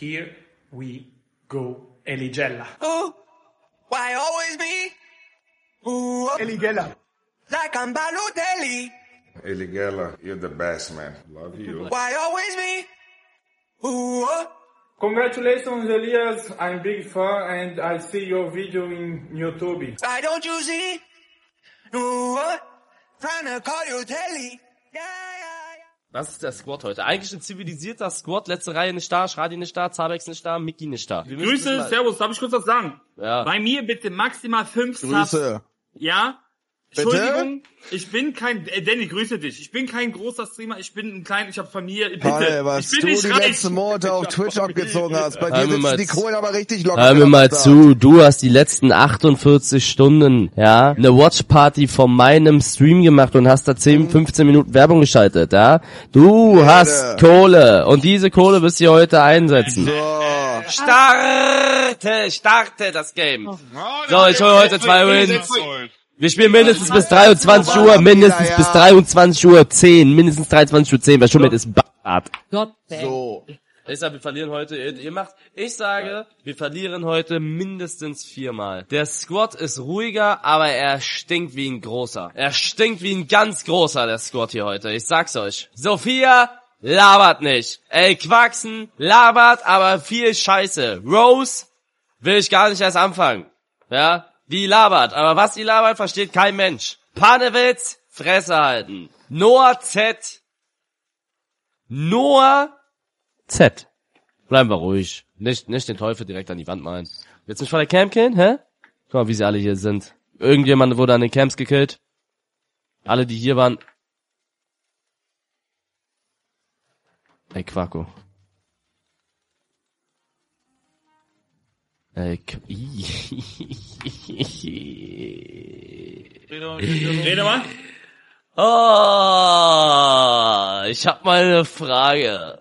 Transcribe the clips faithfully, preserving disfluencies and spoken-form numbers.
Here we go. Eligella. Ooh, why always me? Ooh, Eligella. like I'm Balotelli. Eligella, you're the best, man. Love you. Why always me? Ooh, Congratulations, Elias. I'm big fan and I see your video in YouTube. why don't you see? Ooh, trying to call you Telly. Yeah, yeah, yeah. Das ist der Squad heute. Eigentlich ein zivilisierter Squad. Letzte Reihe nicht da, Schradi nicht da, Zabex nicht da, Mickey nicht da. Wir müssen Grüße, mal- Servus, darf ich kurz was sagen? Ja. Bei mir bitte maximal fünf Subs. Grüße. Ja? Bitte? Entschuldigung, ich bin kein, äh, Danny, grüße dich. Ich bin kein großer Streamer, ich bin ein kleiner, ich habe Familie, bitte. Palle, was ich du bin die nicht reich. letzten Monate auf Twitch abgezogen hast. Bei Hör dir mir mal sitzen die zu. Kohlen aber richtig locker. Hör mir mal da. zu, du hast die letzten achtundvierzig Stunden, ja, eine Watchparty von meinem Stream gemacht und hast da zehn, fünfzehn Minuten Werbung geschaltet, ja. Du hast Kohle und diese Kohle wirst du heute einsetzen. So. Starte, starte das Game. So, ich hole heute zwei Wins. Wir spielen mindestens bis dreiundzwanzig Uhr, mindestens Ja, ja. bis dreiundzwanzig Uhr zehn, mindestens dreiundzwanzig Uhr zehn, wer schon mit ist Bad. Gott, So. Ich sag, wir verlieren heute, ihr, ihr macht, ich sage, wir verlieren heute mindestens viermal. Der Squad ist ruhiger, aber er stinkt wie ein großer. Er stinkt wie ein ganz großer, der Squad hier heute. Ich sag's euch. Sophia labert nicht. Ey, Quaxen labert, aber viel Scheiße. Rose will ich gar nicht erst anfangen. Ja, die labert, aber was die labert, versteht kein Mensch. Panewitz, Fresse halten. Noah Z. Noah Z. Bleiben wir ruhig. Nicht, nicht den Teufel direkt an die Wand malen. Willst du mich vor der Camp killen, hä? Guck mal, wie sie alle hier sind. Irgendjemand wurde an den Camps gekillt. Alle, die hier waren. Ey, Quacko. Ey, Qu- Rede mal. Oh, ich hab mal eine Frage.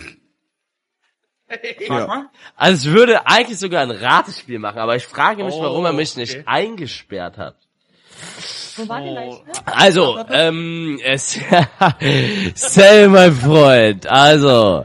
Frag mal. Also ich würde eigentlich sogar ein Ratespiel machen, aber ich frage mich, warum er mich nicht okay. eingesperrt hat. wo war die Leiche? Also, ähm, es, Sal, mein Freund, also,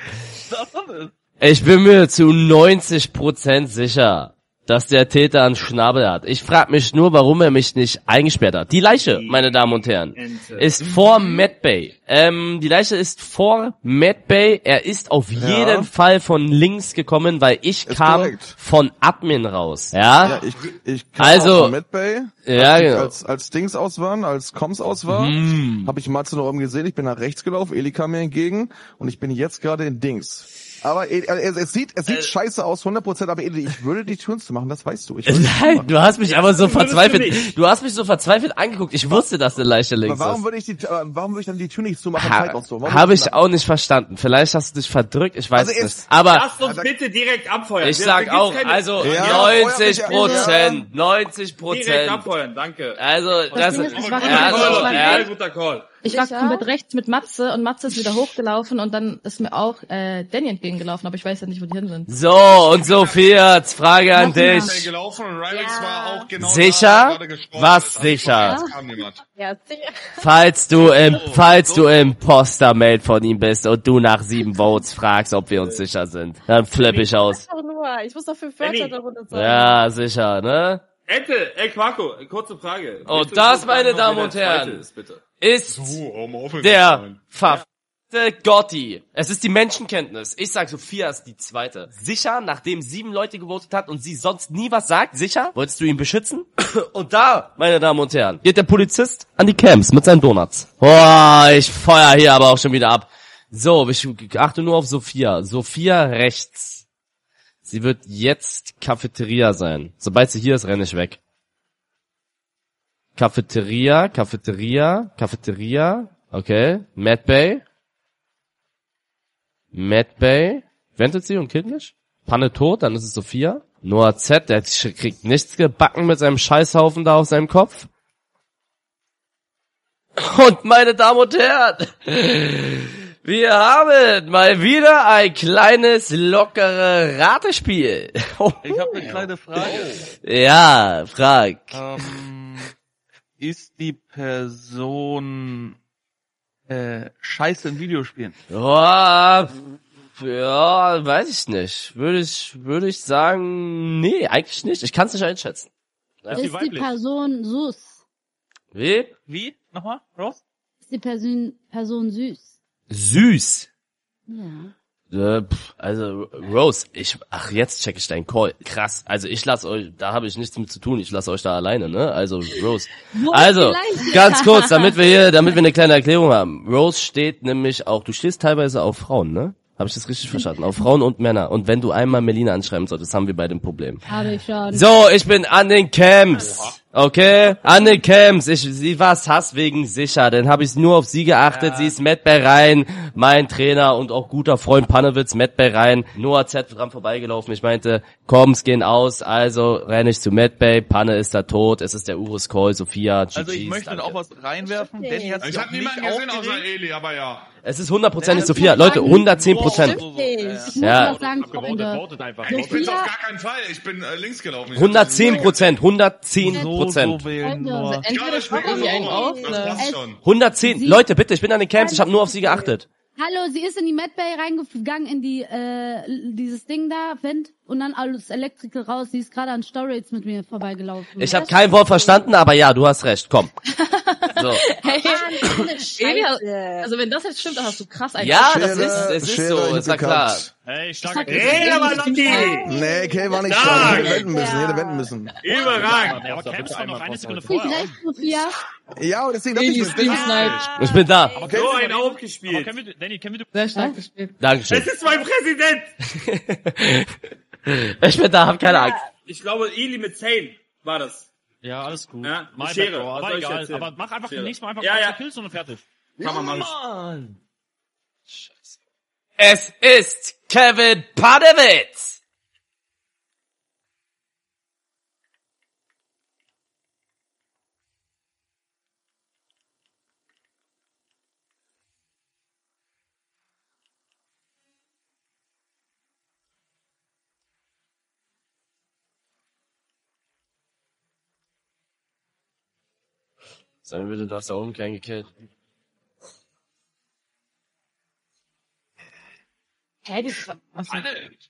ich bin mir zu neunzig Prozent sicher, dass der Täter einen Schnabel hat. Ich frage mich nur, warum er mich nicht eingesperrt hat. Die Leiche, meine Damen und Herren, Ente. ist vor Medbay. Ähm, die Leiche ist vor Medbay. Er ist auf jeden Fall von links gekommen, weil ich Ist kam korrekt. von Admin raus. Ja? Ja, ich, ich kam Also- auch von Medbay, Ja, als, die- genau. als, als Dings aus waren, als Coms aus war, Hm. habe ich Matze noch oben gesehen, ich bin nach rechts gelaufen, Eli kam mir entgegen und ich bin jetzt gerade in Dings. Aber Eli, es, es sieht, es sieht Äh. scheiße aus, hundert Prozent, aber Eli, ich würde die Türen zu machen, das weißt du. Ich würde die Nein, machen. du hast mich aber so würdest du verzweifelt, nicht. du hast mich so verzweifelt angeguckt. Ich wusste, dass eine Leiche links Aber warum ist. würde ich die, äh, warum würde ich dann die Tür nicht zumachen? Zeit auch so. Warum Habe würde ich auch nicht verstanden. Vielleicht hast du dich verdrückt, ich weiß Also es es- nicht. Aber Lass uns bitte direkt abfeuern. ich Wir- sag da gibt's auch, keine- also Ja, neunzig feuer mich Prozent, neunzig Direkt Prozent. abfeuern, danke. Also, das, Ding ist, ich war ja, gerade also, so lang ja, Sehr guter Call. Ich war Sicher? komplett rechts mit Matze und Matze ist wieder hochgelaufen und dann ist mir auch äh, Danny entgegengelaufen, aber ich weiß ja nicht, wo die hin sind. so, und Sophia, Frage an Nochmal. dich. gelaufen und Rylex Ja. war auch genau Sicher? da, hat gerade gesprochen. Was Also, sicher? jetzt kam niemand. Ja, sicher. Falls du im, falls du Imposter-Mail von ihm bist und du nach sieben Votes fragst, ob wir uns sicher sind, dann flipp ich aus. Doch nur, ich muss doch fünf Danny. Wörter darunter sagen. Ja, sicher, ne? Ente, ey Quaco, kurze Frage. Und Willst du das, kurz meine sagen, Damen wer und der Zweite Herren, ist, bitte? ist Uh, hör mal auf mit der dem verfickte Gotti. Es ist die Menschenkenntnis. Ich sag, Sophia ist die zweite. Sicher, nachdem sieben Leute gewotet hat und sie sonst nie was sagt, sicher? Wolltest du ihn beschützen? Und da, meine Damen und Herren, geht der Polizist an die Camps mit seinen Donuts. Boah, ich feuer hier aber auch schon wieder ab. So, ich achte nur auf Sophia. Sophia rechts. Sie wird jetzt Cafeteria sein. Sobald sie hier ist, renne ich weg. Cafeteria, Cafeteria, Cafeteria. Okay. Medbay. Medbay. Wendet sie und killt mich? Panne tot, dann ist es Sophia. Noah Z, der kriegt nichts gebacken mit seinem Scheißhaufen da auf seinem Kopf. Und meine Damen und Herren, wir haben mal wieder ein kleines, lockere Ratespiel. Ich habe eine kleine Frage. Ja, frag. Ähm, ist die Person äh, scheiße in Videospielen? Oh, Ja, weiß ich nicht. Würde ich, würde ich sagen, nee, eigentlich nicht. Ich kann es nicht einschätzen. Ist die Person süß? Wie? Wie? Nochmal? Rose? Ist die Person, Person süß? Süß. Ja. Äh, pff, also, Rose, ich, ach, jetzt check ich deinen Call. Krass. Also, ich lasse euch, da habe ich nichts mit zu tun. Ich lasse euch da alleine, ne? Also, Rose. Also, ganz kurz, damit wir hier, damit wir eine kleine Erklärung haben. Rose steht nämlich auch, du stehst teilweise auf Frauen, ne? Habe ich das richtig verstanden? Auf Frauen und Männer. Und wenn du einmal Melina anschreiben solltest, haben wir beide ein Problem. Habe ich schon. So, ich bin an den Camps. Okay? An den Camps. Ich, sie war Hass wegen sicher. Dann habe ich nur auf sie geachtet. Ja. Sie ist Matt Berein, mein Trainer und auch guter Freund Panewitz, Matt Berein. Noah Z dran vorbeigelaufen. Ich meinte, Comms gehen aus, also renne ich zu Matt Bay. Panne ist da tot. Es ist der Urus Call, Sophia, G Gs, Also ich möchte danke. auch was reinwerfen. Danny hat Ich sich hab auch niemanden nicht gesehen außer aufgeregt. Eli, aber ja. Es ist hundertprozentig Sophia. Leute, hundertzehn Prozent. So, so, so. Ich muss Ja. was sagen, Freunde. Ich bin's auf gar keinen Fall. Ich bin äh, links gelaufen. Ich hundertzehn Prozent, hundertzehn So, Prozent. so wählen nur. Entweder ich bin spucken sie einen gelaufen. aus, Das ne? passt schon. hundertzehn. Sie- Leute, bitte, ich bin an den Camps. Ich habe nur auf sie geachtet. Hallo, sie ist in die Medbay reingegangen, in die, äh, dieses Ding da, Wind, und dann alles Electrical raus. Sie ist gerade an Storage mit mir vorbeigelaufen. Ich habe kein Wort verstanden, aber ja, du hast recht. Komm. So. Hey, Eli, Scheiße. also wenn das jetzt stimmt, dann hast du krass einen. Ja, das Schere, ist, es ist Schere, so, ich ist ja hab klar. gekackt. Hey, starke Rede mal, Lotti! Nee, Kay war nicht Stark. stark. Hätte wenden müssen, hätte wenden müssen. Überragend! Ja, aber Camps war noch eine Sekunde Ich vorher. recht, Sophia. Ja, aber deswegen dachte ich, Eli ich Stream Snipe. Ich bin da. So ein Aber aufgespielt. können wir, Danny, können wir Sehr stark gespielt. Dankeschön. Es ist mein Präsident! Ich bin da, hab keine Angst. Ich glaube, Eli mit Zane war das. Ja, alles gut. Ja, My bad, Schere, Bro, was aber soll ich egal. erzählen? Aber mach einfach Schere. nächstes Mal einfach Ja, ja, ja. ja. Kills und fertig. Kann man machen. Mann. Scheiße. Es ist Kevin Panewitz. Sag mir bitte, du hast da oben keinen gekillt. Hä, das war, was denn?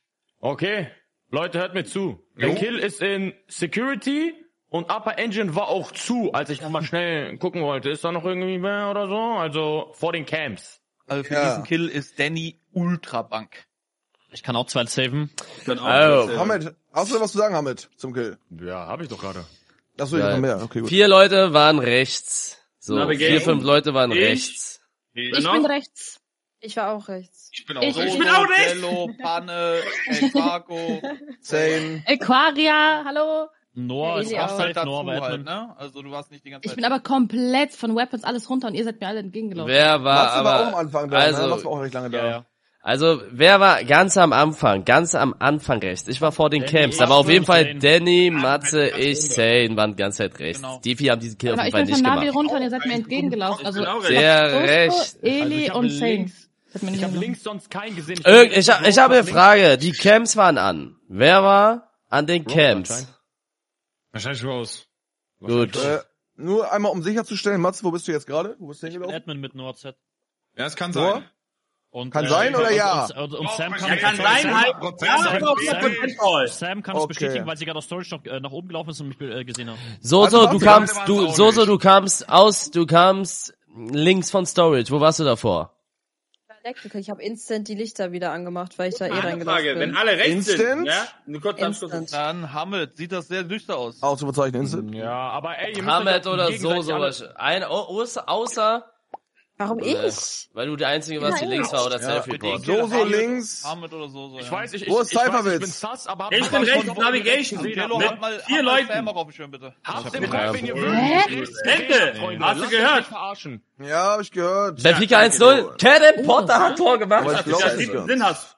Okay, Leute, hört mir zu. Der Jo. Kill ist in Security und Upper Engine war auch zu, als ich nochmal schnell gucken wollte. Ist da noch irgendwie mehr oder so? Also vor den Camps. Also für Ja. diesen Kill ist Danny ultra bank. Ich kann auch zwei saven. Dann auch Oh. das, äh, Hamid, hast du was zu sagen, Hamid, zum Kill? Ja, hab ich doch gerade. Achso, ich Ja. noch mehr. Okay, gut. Vier Leute waren rechts. So, Navigation. vier, fünf Leute waren Ich. rechts. Ich Wer noch? bin rechts. Ich war auch rechts. Ich bin auch Ich- rechts. Ich bin auch rechts! Cello, Panne, El Paco, Zane. Aquaria, hallo. Noah ist Eli auch auch. safe, dazu Noah war halt, Admin. Ne? Also du warst nicht die ganze Ich Zeit. bin aber komplett von Weapons alles runter und ihr seid mir alle entgegengelaufen. Wer war Matze war auch am aber, Anfang da, also- ne? Matze war auch recht lange da. ja, ja. also, wer war ganz am Anfang, ganz am Anfang rechts? Ich war vor den Danny, Camps, da ich, war auf jeden Fall Zane. Danny, Matze, ich, Zane, waren die ganze Zeit rechts. Genau. Die vier haben diesen Kill auf Aber jeden ich Fall bin von nicht Navi gemacht. runter und ihr seid mir entgegengelaufen. Also, Ich bin auch Sehr Sosko, recht. Eli Also ich habe und Zane. links- Hat mir nicht Ich habe genommen. links sonst keinen gesehen. Irgend, ich hab, ich hab eine Frage. Die Camps waren an. Wer war an den Camps? Wahrscheinlich Rose. Gut. Äh, nur einmal um sicherzustellen, Matze, wo bist du jetzt gerade? Wo bist du Ich bin hingelaufen? Admin mit Noah Z. Ja, es kann Noah? sein. Und, Kann äh, sein oder und, ja? Und, und, und Doch, Sam ich- kann, Er kann Sam- sein, halt. Sam- Ja, Sam- aber auf Sam- Prozent Call. Sam kann es Okay. bestätigen, weil sie gerade aus Storage noch äh, nach oben gelaufen ist und mich äh, gesehen hat. So, Also so, warte, du warte, kamst, warte, du, warte, so, so, nicht. du kamst aus, du kamst links von Storage. Wo warst du davor? Electrical. Ich habe instant die Lichter wieder angemacht, weil ich da eh Eine reingelaufen Frage, bin. wenn alle rechts sind, Instant? ja? Nur kurz am Schluss. Instant. Dann Hamid, sieht das sehr düster aus. Auszubezeichnen, Instant. Ja, aber ey, ihr müsst Hamed euch oder so, gegenseitig so alle- was. Ein, au- außer, außer, Warum äh, ich? weil du die Einzige warst, die Nein. links war oder Ja, Self-Report. So, so links. Hamid oder so, so Ich ja. weiß, ich, ich, Wo ist ich, weiß, ich Cypherwitz? bin sass, aber habt Ich ihr bin mal rechts, von- Navigation. gesehen, Cello, Mit hat mal, vier hat mal Leuten. Sam auch auf den Schirm, bitte. Habt im hab Kopf, keine wenn ihr Ahnung. wirklich Ente, Freunde, hast du lasst gehört? euch nicht verarschen. Ja, hab ich gehört. Benfica eins null. Kevin Potter hat Tor Aber gemacht. ich glaube, Ja, es ist Sinn gehört. Sinn hast.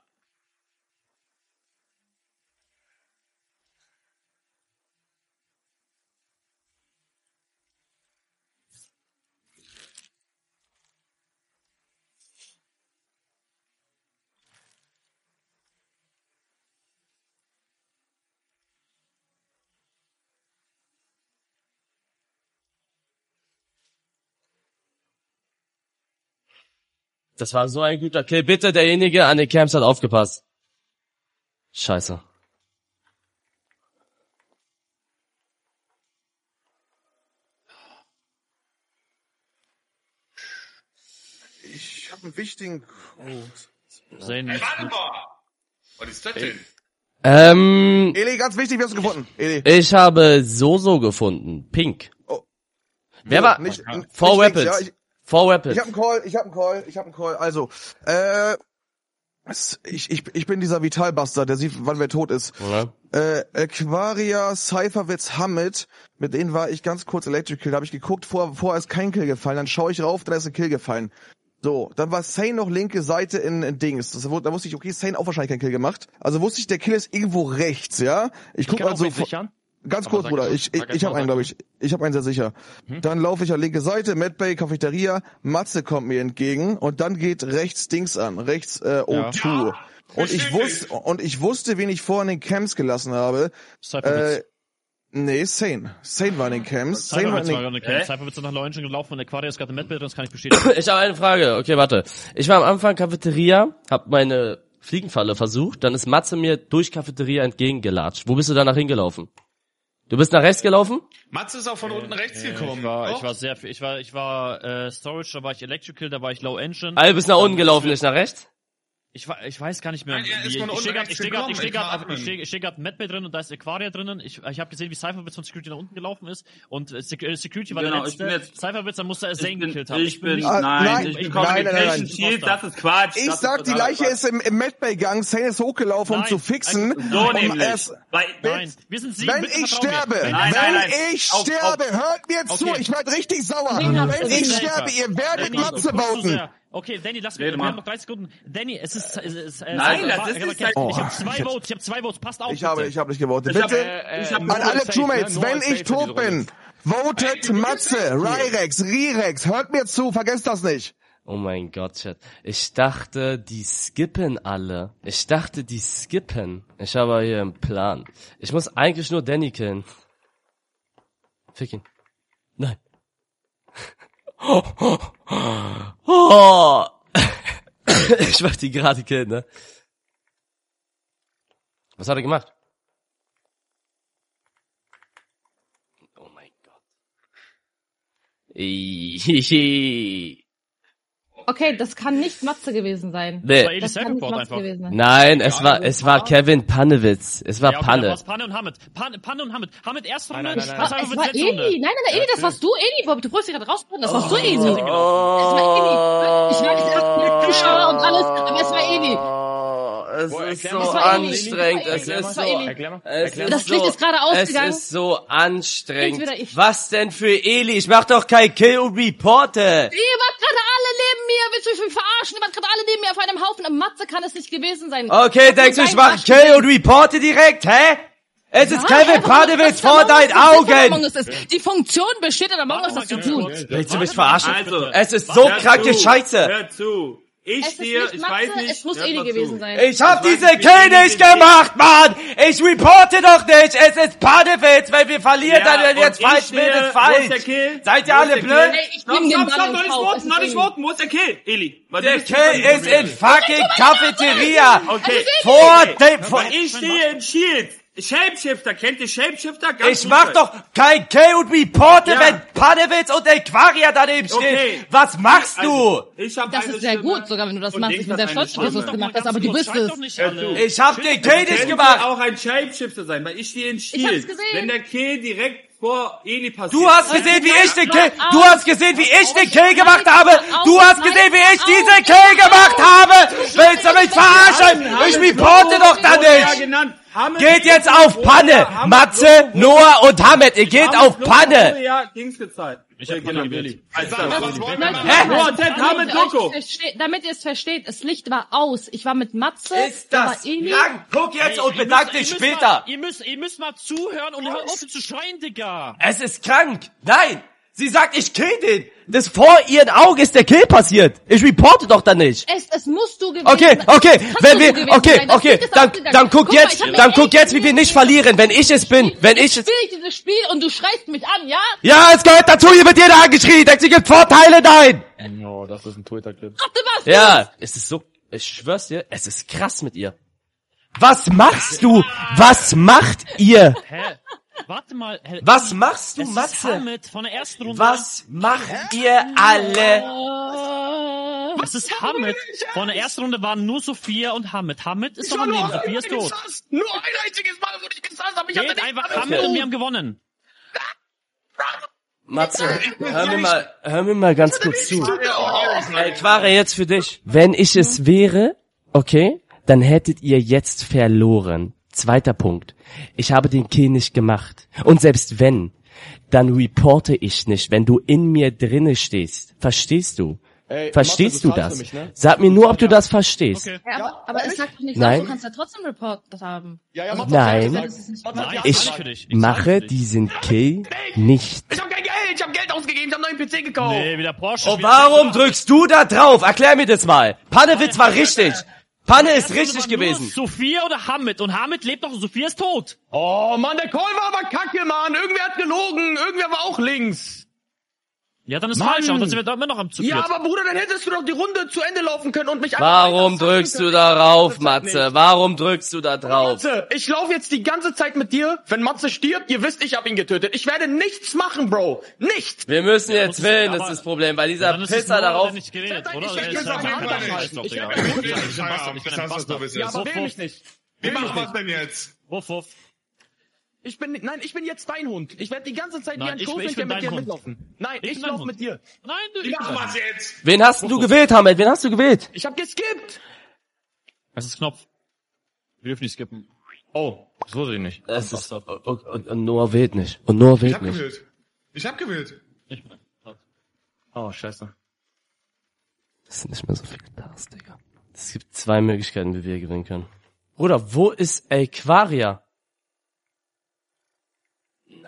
Das war so ein guter Kill. Bitte, derjenige an den Camps hat aufgepasst. Scheiße. Ich habe einen wichtigen... Oh. Sehen Hey, nicht. warte mal! Was ist das denn? Ähm, Eli, ganz wichtig, wie hast du gefunden? Eli. ich habe Soso gefunden. Pink. Oh. Wer So, war? Nicht, Four nicht links, Weapons. ja, ich, Four Weapons. ich habe einen Call, ich habe einen Call, ich habe einen Call. Also, äh, es- ich, ich, ich bin dieser Vitalbuster, der sieht, wann wer tot ist. Ja. Äh, Aquaria, Cypherwitz, Hamid, mit denen war ich ganz kurz Electrical, da habe ich geguckt, vor, vorher ist kein Kill gefallen, dann schaue ich rauf, da ist ein Kill gefallen. So, dann war Sane noch linke Seite in, in Dings. Das, da wusste ich, okay, Sane auch wahrscheinlich keinen Kill gemacht. Also wusste ich, der Kill ist irgendwo rechts, ja? Ich guck kann also auch nicht sichern. ganz Aber kurz, sag Bruder. es- Ich ich, sag es ich habe mal, einen, sag glaube ich. Ich habe einen sehr sicher. Dann laufe ich an linke Seite, Medbay, Cafeteria, Matze kommt mir entgegen und dann geht rechts Dings an, rechts äh, O zwei. Und ich wusste und ich wusste, wen ich vorher in den Camps gelassen habe. Cypherwitz. Äh, nee, Sane. Sane war in den Camps. Sane war in Cypherwitz war den gerade Camp. Cypherwitz ist nach Lounge gelaufen und der Aquaria ist gerade im Medbay drin, das kann ich bestätigen. Ich habe eine Frage. Okay, warte. Ich war am Anfang Cafeteria, hab meine Fliegenfalle versucht, dann ist Matze mir durch Cafeteria entgegengelatscht. Wo bist du danach hingelaufen? Du bist nach rechts gelaufen? Matze ist auch von unten rechts gekommen. Ich war, Doch? ich war sehr viel, ich war, ich war, äh, Storage, da war ich Electrical, da war ich Low Engine. Ah, du bist nach unten gelaufen, nicht nach rechts? Ich war, ich weiß gar nicht mehr. Nein, er ist wie, von ich unten stehe gerade, rechts ich stehe gerade, ich stehe gekommen, gerade, in ich stehe, ich stehe gerade Medbay drin und da ist Aquaria drinnen. Ich, ich habe gesehen, wie Cypherwitz von Security nach unten gelaufen ist und äh, Sec- äh, Security war Genau, der ich bin letzte. jetzt- Cypherwitz, dann musste er Zane Ich bin, gekillt haben. ich bin, nicht- Ah, nein, nein, ich bin nein, nein, nein, Communication nein. Shield, das ist Quatsch. Ich das sag, ist die totaler Leiche Quatsch. ist im, im Medbay gegangen, Sane ist hochgelaufen, um Nein, zu fixen. einfach- So um nämlich. erst, Weil, Nein, wir sind sieben. wenn bitte ich vertrau mir. sterbe, Wenn- Nein, wenn nein, nein. ich Auf- sterbe, auf- hört mir zu, Okay. ich werd richtig sauer. Deswegen hab Wenn ich- ich Safer. sterbe, ihr werdet Danny, Matze du guckst so voten. sehr. Okay, Danny, lass mich, Rede wir mal. haben noch dreißig Sekunden. Danny, es ist, es ist, äh, Nein, es das war- ist ich hab- es ich halt- habe Oh, zwei ich- Votes, ich habe zwei Votes, passt auf. Ich habe, bitte. ich habe nicht gewotet. Ich hab- Bitte, äh, ich hab an nur alle safe, Crewmates, ne? wenn Nur safe ich in tot dieser Runde. bin, votet Matze, Ryrex, Rirex, hört mir zu, vergesst das nicht. Oh mein Gott, Chat. Ich dachte, die skippen alle. Ich dachte, die skippen. Ich habe hier einen Plan. Ich muss eigentlich nur Danny killen. Fick ihn. Nein. Oh, oh, oh. Ich wollte die gerade killen, ne? Was hat er gemacht? Oh mein Gott. Hihihi. Okay, das kann nicht Matze gewesen sein. Das war Nee. Eli Das kann nicht Self-Report Matze einfach. gewesen sein. Nein, es war, es war Kevin Pannewitz. Es war Ja, okay, dann Panne. war's Panne und Hamid. Panne, Panne und Hamid. Hamid erst von Nein, mir. nein, nein, Ah, Cypherwitz es war letzte Eli. Runde. Nein, nein, nein, Eli, das warst du, Eli. Bob, du wolltest dich gerade rausbringen. Das warst du, Eli. Oh. Es war Eli. Ich war nicht erst mit Zuschauer und alles, aber es war Eli. Es Boah, ist erklär so mal. anstrengend. Es Erklär ist mal. so, Eli. Erklär mal. es Erklär ist Das Licht so, ist gerade ausgegangen. Es ist so anstrengend. Entweder ich- Was denn für Eli? Ich mach doch kein Kill und Reporte. Ihr wart gerade alle neben mir. Willst du mich verarschen? Ihr wart gerade alle neben mir auf einem Haufen. Und Matze kann es nicht gewesen sein. Okay, denkst du, ich mach Kill und Reporte direkt, hä? Es ist Ja, Kevin einfach Pannewitz was vor Among deinen Us ist, was Among Augen. Us ist. Die Funktion besteht in Among Us, das zu tun. Willst du mich verarschen? Also, Es ist so hör kranke zu, Scheiße. Hör zu. Ich Es ist stehe, nicht ich Matze, weiß nicht. es muss hört Eli mal gewesen zu. sein. Ich hab Ich diese weiß nicht, Kill wie nicht die- gemacht, Mann! Ich reporte doch nicht! Es ist Pannewitz! Wenn wir verlieren, Ja, dann jetzt und ich falsch, wird stehe- es wo ist falsch! der Kill? Seid ihr Wo ist alle der blöd? Kill? Hey, ich Stopp, nehm den stopp, Ball stopp, in noch nicht Kauf. voten, Es noch ist nicht Eli. voten. Wo ist der Kill, Eli? Weil du Der bist Kill hier ist in fucking Cafeteria! Okay. Vor dem, vor, Weil ich stehe in Shield. Shapeshifter, kennt ihr Shapeshifter? Ganz ich mach gut. doch kein Kill und Reporte, Ja. wenn Pannewitz und Aquaria daneben stehen. Okay. Was machst du? Also, ich hab Das eine ist sehr Stimme gut, sogar wenn du das und machst. Dings Ich bin hat sehr eine stolz, dass du Stimme. das gemacht hast, aber du bist es. Ich hab den Kill nicht Könnte gemacht. auch ein Shapeshifter sein, weil ich stehe in Shield. hab's gesehen. Wenn der Kill direkt vor Eli passiert. Du hast gesehen, wie ich den Kill, Mach du auf. hast gesehen, wie ich den Kill Nein, gemacht mach habe. auf. Du hast Nein, gesehen, wie ich auf. diesen Kill gemacht habe. Willst du mich verarschen? Ich reporte doch da nicht. Genannt. Hamid, Geht jetzt Logo, auf Panne. ja, Hamid, Matze, Logo, Noah und Hamid. Ihr geht Hamid, auf Logo, Panne. Ja, Dings gezeigt. Ich hab Panne gewählt. Also, Nein, Hä? Noah, Ted, Hamid, Logo. Damit, versteht, damit ihr es versteht, das Licht war aus. Ich war mit Matze, Ist da das war Eli. krank? Guck jetzt und bedank dich später. Mal, ihr müsst, ihr müsst mal zuhören und hört auf zu schreien, Digga. Es ist krank. Nein. Sie sagt, ich kill den. Das vor ihren Augen ist der Kill passiert. Ich reporte doch da nicht. Es, es musst du gewesen Okay, sein. okay, Es kannst wenn du wir, gewesen okay, sein. Das okay, Licht ist dann, ausgegangen. dann guck Guck mal, jetzt, ich hab mir dann guck echt jetzt, wie wir nicht verlieren, wenn ich es bin, wenn ich es, Spiel ich dieses Spiel und du schreist mich an, ja? ja, es gehört dazu, hier wird jeder angeschrien, denkst du, gibt Vorteile? Nein! Oh, das ist ein Twitter-Clip. Ja, es ist so, ich schwör's dir, es ist krass mit ihr. Was machst du? Was macht ihr? Hä? Warte mal. Hä? Was machst du, es Matze? ist Hamid von der ersten Runde. Was macht ihr alle? Es ist Hamid. Von der ersten Runde waren nur Sophia und Hamid. Hamid ist noch am Leben, Sophia ist tot. Nur ein einziges Mal wurde ich gesasst, aber ich Geht hatte nicht einfach alles Hamid tot. und wir haben gewonnen. Matze, hör mir mal, hör mir mal ganz kurz zu. Ey, Quare, jetzt für dich. Wenn ich es wäre, okay, dann hättet ihr jetzt verloren. Zweiter Punkt. Ich habe den Kill nicht gemacht. Und selbst wenn, dann reporte ich nicht, wenn du in mir drinne stehst. Verstehst du? Ey, Verstehst Matze, du du zahlst das? für mich, ne? Sag mir nur, ob du das verstehst. Okay. Ja, aber, aber es sagt doch nicht, Nein. du kannst ja trotzdem reportet haben. Ja, ja, Matze, Nein. hat gesagt. Matze, hat Nein, ja Ich zahle für dich. Ich zahle mache für dich. diesen Kill nicht. Ich hab kein Geld, ich hab Geld ausgegeben, ich hab einen neuen P C gekauft. Nee, wieder Porsche. Oh, wieder warum Tesla. drückst du da drauf? Erklär mir das mal. Pannewitz war richtig. Panne ist Erste Runde richtig war nur gewesen. Sophia oder Hamid. Und Hamid lebt noch und Sophia ist tot. Oh Mann, der Call war aber kacke, Mann. Irgendwer hat gelogen, irgendwer war auch links. Ja, dann ist Mann. falsch, aber dann sind wir da immer noch am zu Ja, viert. aber Bruder, dann hättest du doch die Runde zu Ende laufen können und mich einfach Warum weiter drückst sagen du können. darauf, Das hat Matze? nicht. Warum drückst du da drauf? Matze, ich laufe jetzt die ganze Zeit mit dir. Wenn Matze stirbt, ihr wisst, ich hab ihn getötet. Ich werde nichts machen, Bro. Nichts. Wir müssen jetzt das ist- wählen, das aber- ist das Problem, weil dieser Dann ist es Pisser nur, darauf... der nicht geredet, Ich oder? werd Der ist jetzt einfach sagen, ein Alter, Bastard. ich Stopp, werd Digga. jetzt Ich bin ein sagen, Bastard, ich bin ein das ist doch Bastard. bis Ja, jetzt. aber wähl mich nicht. Wie Wähl mich machen wir's nicht. denn jetzt? Wuff, wuff. Ich bin, nein, ich bin jetzt dein Hund. Ich werde die ganze Zeit wie Nein, ein ich- ich Schoßhündchen bin mit dein dir Hund. mitlaufen. Nein, Ich ich, bin dein lauf Hund. mit dir. Nein, du, Wie ich machen bin wir's jetzt? Wen hast denn du gewählt, Hamid? Wen hast du gewählt? Ich hab geskippt. Es ist Knopf. Wir dürfen nicht skippen. Oh, das wusste ich nicht. Es ist, und, und, und Noah wählt nicht. Und Noah Ich wählt hab nicht. gewählt. Ich hab gewählt. Ich bin. Oh, scheiße. Das sind nicht mehr so viele Stars, Digga. Es gibt zwei Möglichkeiten, wie wir gewinnen können. Bruder, wo ist Aquaria? Nein.